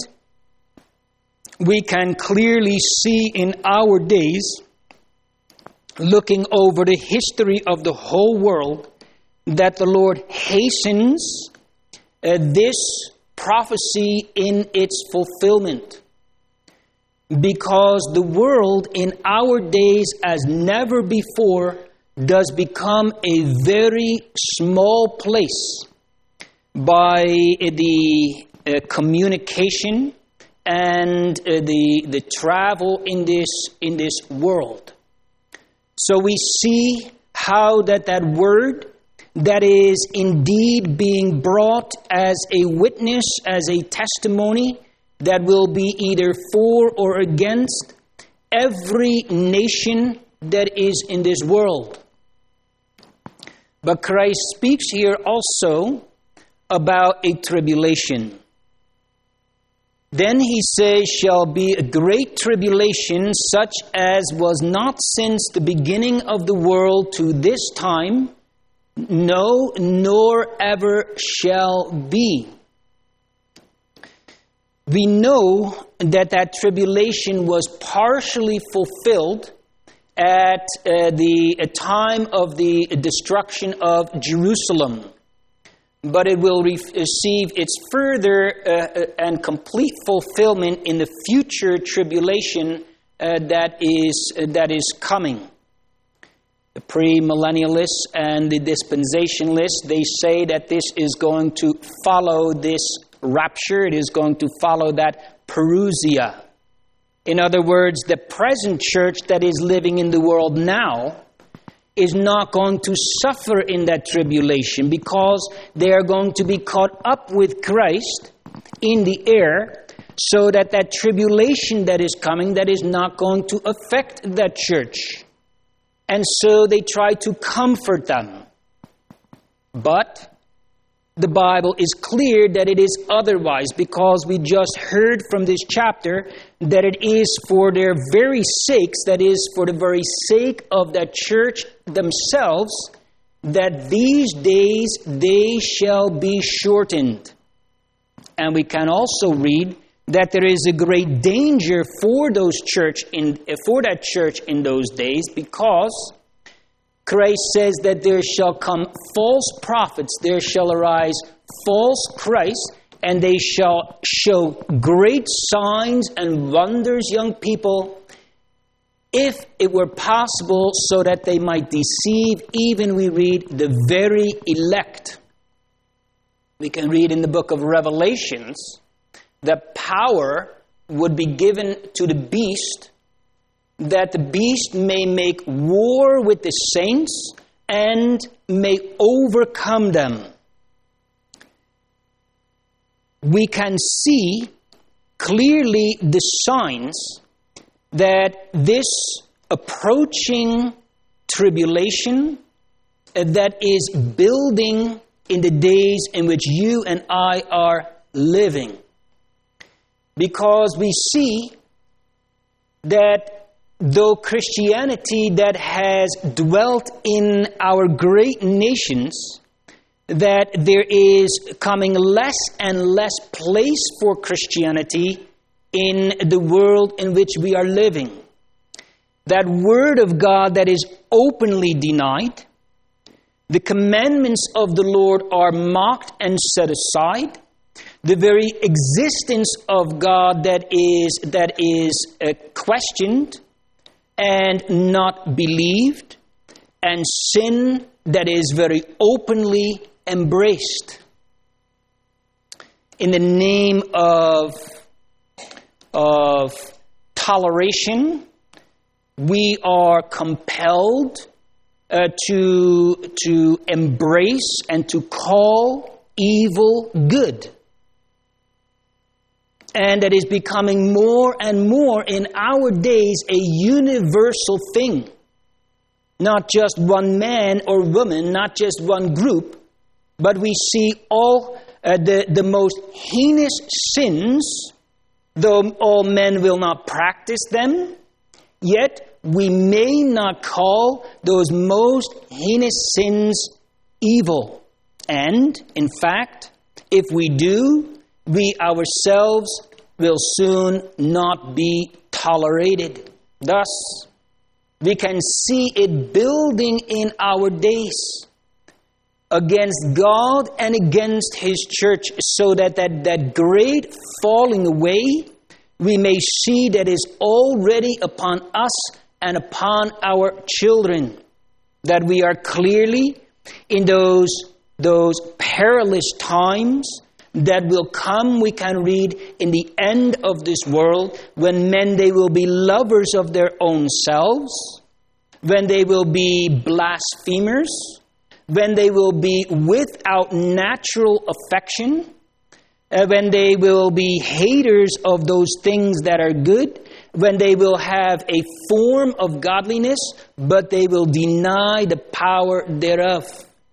we can clearly see in our days, looking over the history of the whole world, that the Lord hastens uh, this prophecy in its fulfillment. Because the world in our days as never before does become a very small place by the uh, communication and uh, the the travel in this in this world. So we see how that that word that is indeed being brought as a witness, as a testimony, that will be either for or against every nation that is in this world. But Christ speaks here also about a tribulation. Then he says, shall be a great tribulation, such as was not since the beginning of the world to this time, no, nor ever shall be. We know that that tribulation was partially fulfilled at uh, the uh, time of the destruction of Jerusalem. But it will re- receive its further uh, and complete fulfillment in the future tribulation uh, that is uh, that is coming. The premillennialists and the dispensationalists, they say that this is going to follow this rapture. It is going to follow that parousia. In other words, the present church that is living in the world now is not going to suffer in that tribulation, because they are going to be caught up with Christ in the air, so that that tribulation that is coming, that is not going to affect that church. And so they try to comfort them. But the Bible is clear that it is otherwise, because we just heard from this chapter that it is for their very sakes, that is, for the very sake of that church themselves, that these days they shall be shortened. And we can also read that there is a great danger for those church in for that church in those days, because Christ says that there shall come false prophets, there shall arise false Christs, and they shall show great signs and wonders, young people, if it were possible, so that they might deceive, even we read, the very elect. We can read in the book of Revelations that power would be given to the beast, that the beast may make war with the saints and may overcome them. We can see clearly the signs that this approaching tribulation uh, that is building in the days in which you and I are living. Because we see that though Christianity that has dwelt in our great nations, that there is coming less and less place for Christianity in the world in which we are living. That word of God that is openly denied, the commandments of the Lord are mocked and set aside, the very existence of God that is, that is uh, questioned and not believed, and sin that is very openly embraced. In the name of, of toleration, we are compelled uh, to, to embrace and to call evil good. And that is becoming more and more in our days a universal thing. Not just one man or woman, not just one group, but we see all uh, the, the most heinous sins, though all men will not practice them, yet we may not call those most heinous sins evil. And, in fact, if we do, we ourselves will soon not be tolerated. Thus, we can see it building in our days against God and against His church, so that that, that great falling away, we may see that is already upon us and upon our children, that we are clearly in those, those perilous times that will come. We can read in the end of this world, when men, they will be lovers of their own selves, when they will be blasphemers, when they will be without natural affection, uh, when they will be haters of those things that are good, when they will have a form of godliness, but they will deny the power thereof.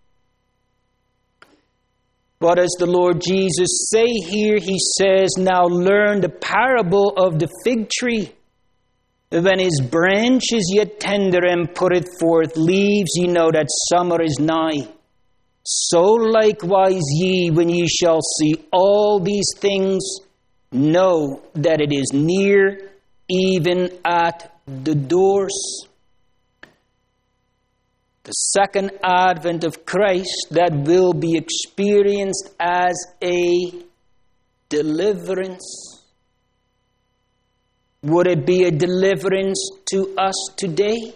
What does the Lord Jesus say here? He says, now learn the parable of the fig tree. When his branch is yet tender and putteth forth leaves, ye know that summer is nigh. So likewise ye, when ye shall see all these things, know that it is near, even at the doors. The second advent of Christ that will be experienced as a deliverance. Would it be a deliverance to us today?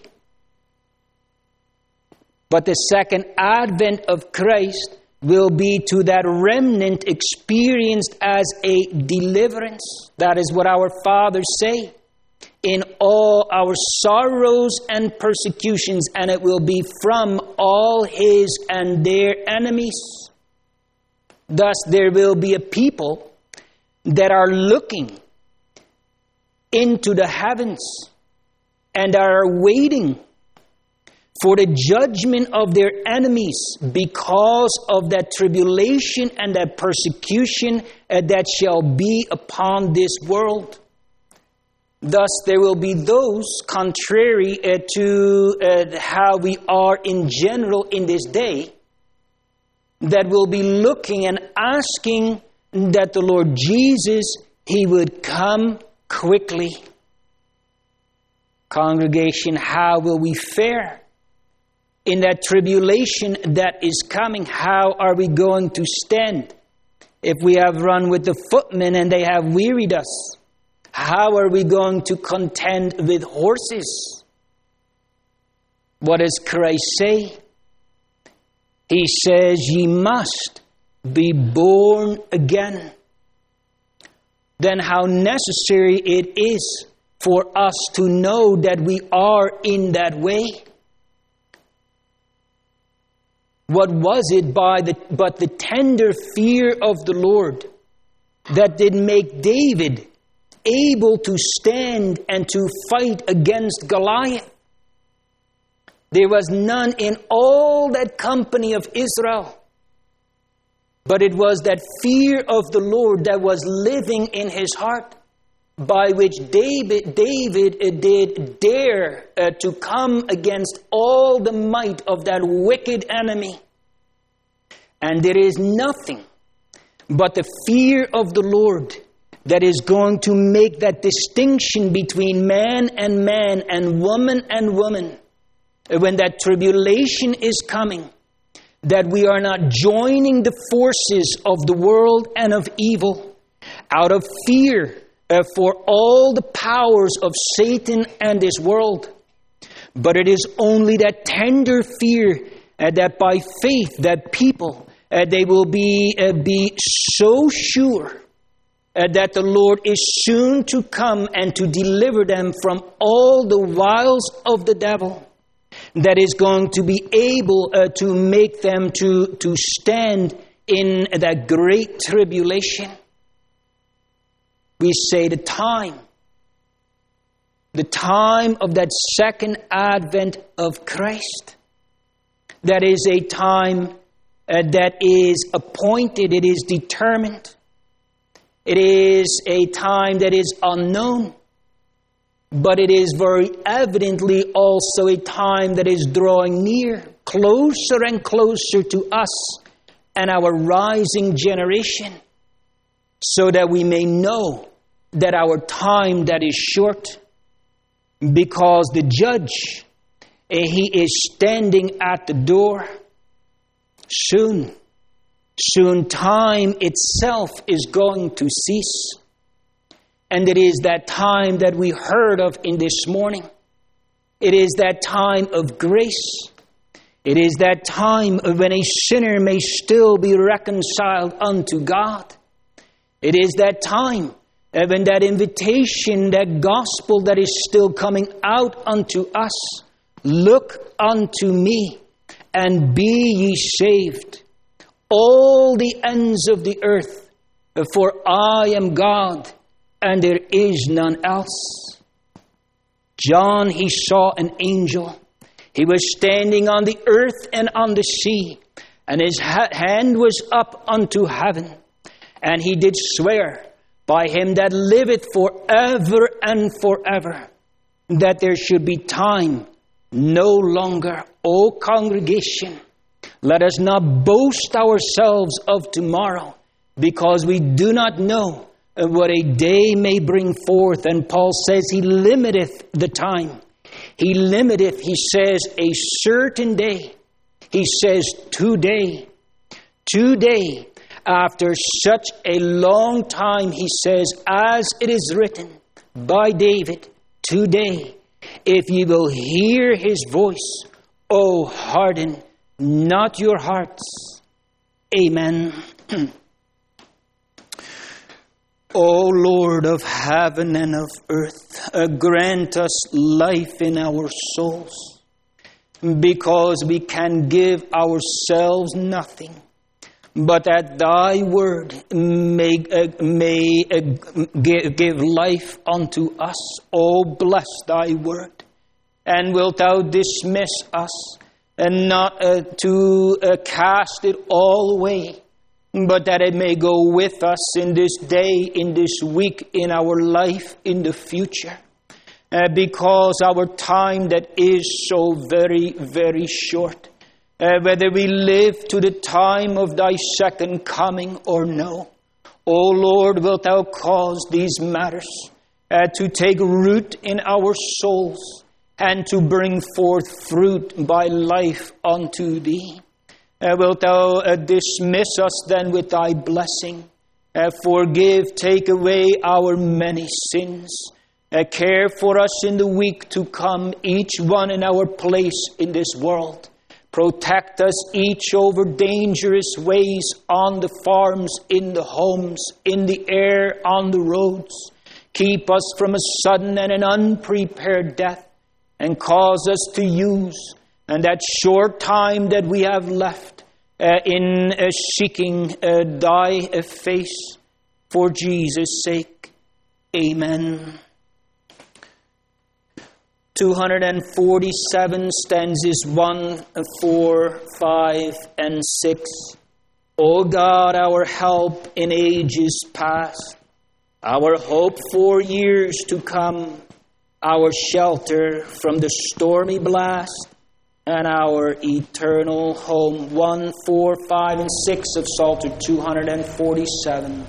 But the second advent of Christ will be to that remnant experienced as a deliverance. That is what our fathers say. In all our sorrows and persecutions, and it will be from all his and their enemies. Thus there will be a people that are looking into the heavens and are waiting for the judgment of their enemies because of that tribulation and that persecution uh, that shall be upon this world. Thus, there will be those, contrary uh, to uh, how we are in general in this day, that will be looking and asking that the Lord Jesus, He would come quickly. Congregation, how will we fare in that tribulation that is coming, how are we going to stand? If we have run with the footmen and they have wearied us, how are we going to contend with horses? What does Christ say? He says, ye must be born again. Then how necessary it is for us to know that we are in that way. What was it by the, but the tender fear of the Lord that did make David able to stand and to fight against Goliath? There was none in all that company of Israel, but it was that fear of the Lord that was living in his heart, by which David, David did dare uh, to come against all the might of that wicked enemy. And there is nothing but the fear of the Lord that is going to make that distinction between man and man and woman and woman. When that tribulation is coming, that we are not joining the forces of the world and of evil out of fear uh, for all the powers of Satan and this world. But it is only that tender fear uh, that by faith that people, uh, they will be, uh, be so sure uh, that the Lord is soon to come and to deliver them from all the wiles of the devil, that is going to be able uh, to make them to, to stand in that great tribulation. We say the time, the time of that second advent of Christ, that is a time uh, that is appointed, it is determined. It is a time that is unknown. But it is very evidently also a time that is drawing near, closer and closer to us and our rising generation, so that we may know that our time that is short, because the judge, he is standing at the door. Soon, soon time itself is going to cease. And it is that time that we heard of in this morning. It is that time of grace. It is that time when a sinner may still be reconciled unto God. It is that time when that invitation, that gospel that is still coming out unto us. Look unto me and be ye saved, all the ends of the earth, for I am God, and there is none else. John, he saw an angel. He was standing on the earth and on the sea, and his ha- hand was up unto heaven. And he did swear by him that liveth forever and forever, that there should be time no longer. O congregation, let us not boast ourselves of tomorrow, because we do not know what a day may bring forth. And Paul says he limiteth the time. He limiteth, he says, a certain day. He says today. Today, after such a long time, he says, as it is written by David, today, if ye will hear his voice, O harden not your hearts. Amen. O Lord of heaven and of earth, uh, grant us life in our souls, because we can give ourselves nothing, but at thy word may, uh, may uh, give, give life unto us. O bless thy word, and wilt thou dismiss us, and not uh, to uh, cast it all away, but that it may go with us in this day, in this week, in our life, in the future. Uh, because our time that is so very, very short. Uh, whether we live to the time of thy second coming or no. O Lord, wilt thou cause these matters uh, to take root in our souls, and to bring forth fruit by life unto thee. Uh, wilt thou uh, dismiss us then with thy blessing? Uh, forgive, take away our many sins. Uh, care for us in the week to come, each one in our place in this world. Protect us each over dangerous ways on the farms, in the homes, in the air, on the roads. Keep us from a sudden and an unprepared death, and cause us to use and that short time that we have left uh, in uh, seeking uh, thy uh, face for Jesus' sake. Amen. two hundred forty-seven stanzas one, four, five, and six. O God, our help in ages past, our hope for years to come, our shelter from the stormy blast, and our eternal home. one, four, five, and six of Psalter two hundred forty-seven.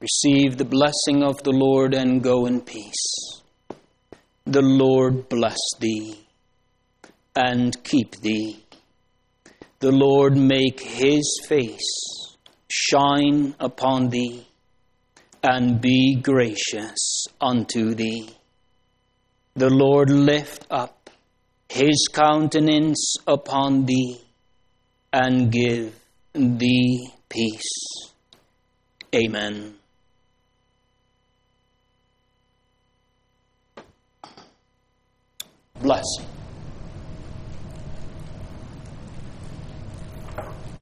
Receive the blessing of the Lord and go in peace. The Lord bless thee and keep thee. The Lord make his face shine upon thee and be gracious unto thee. The Lord lift up his countenance upon thee and give thee peace. Amen. Blessing.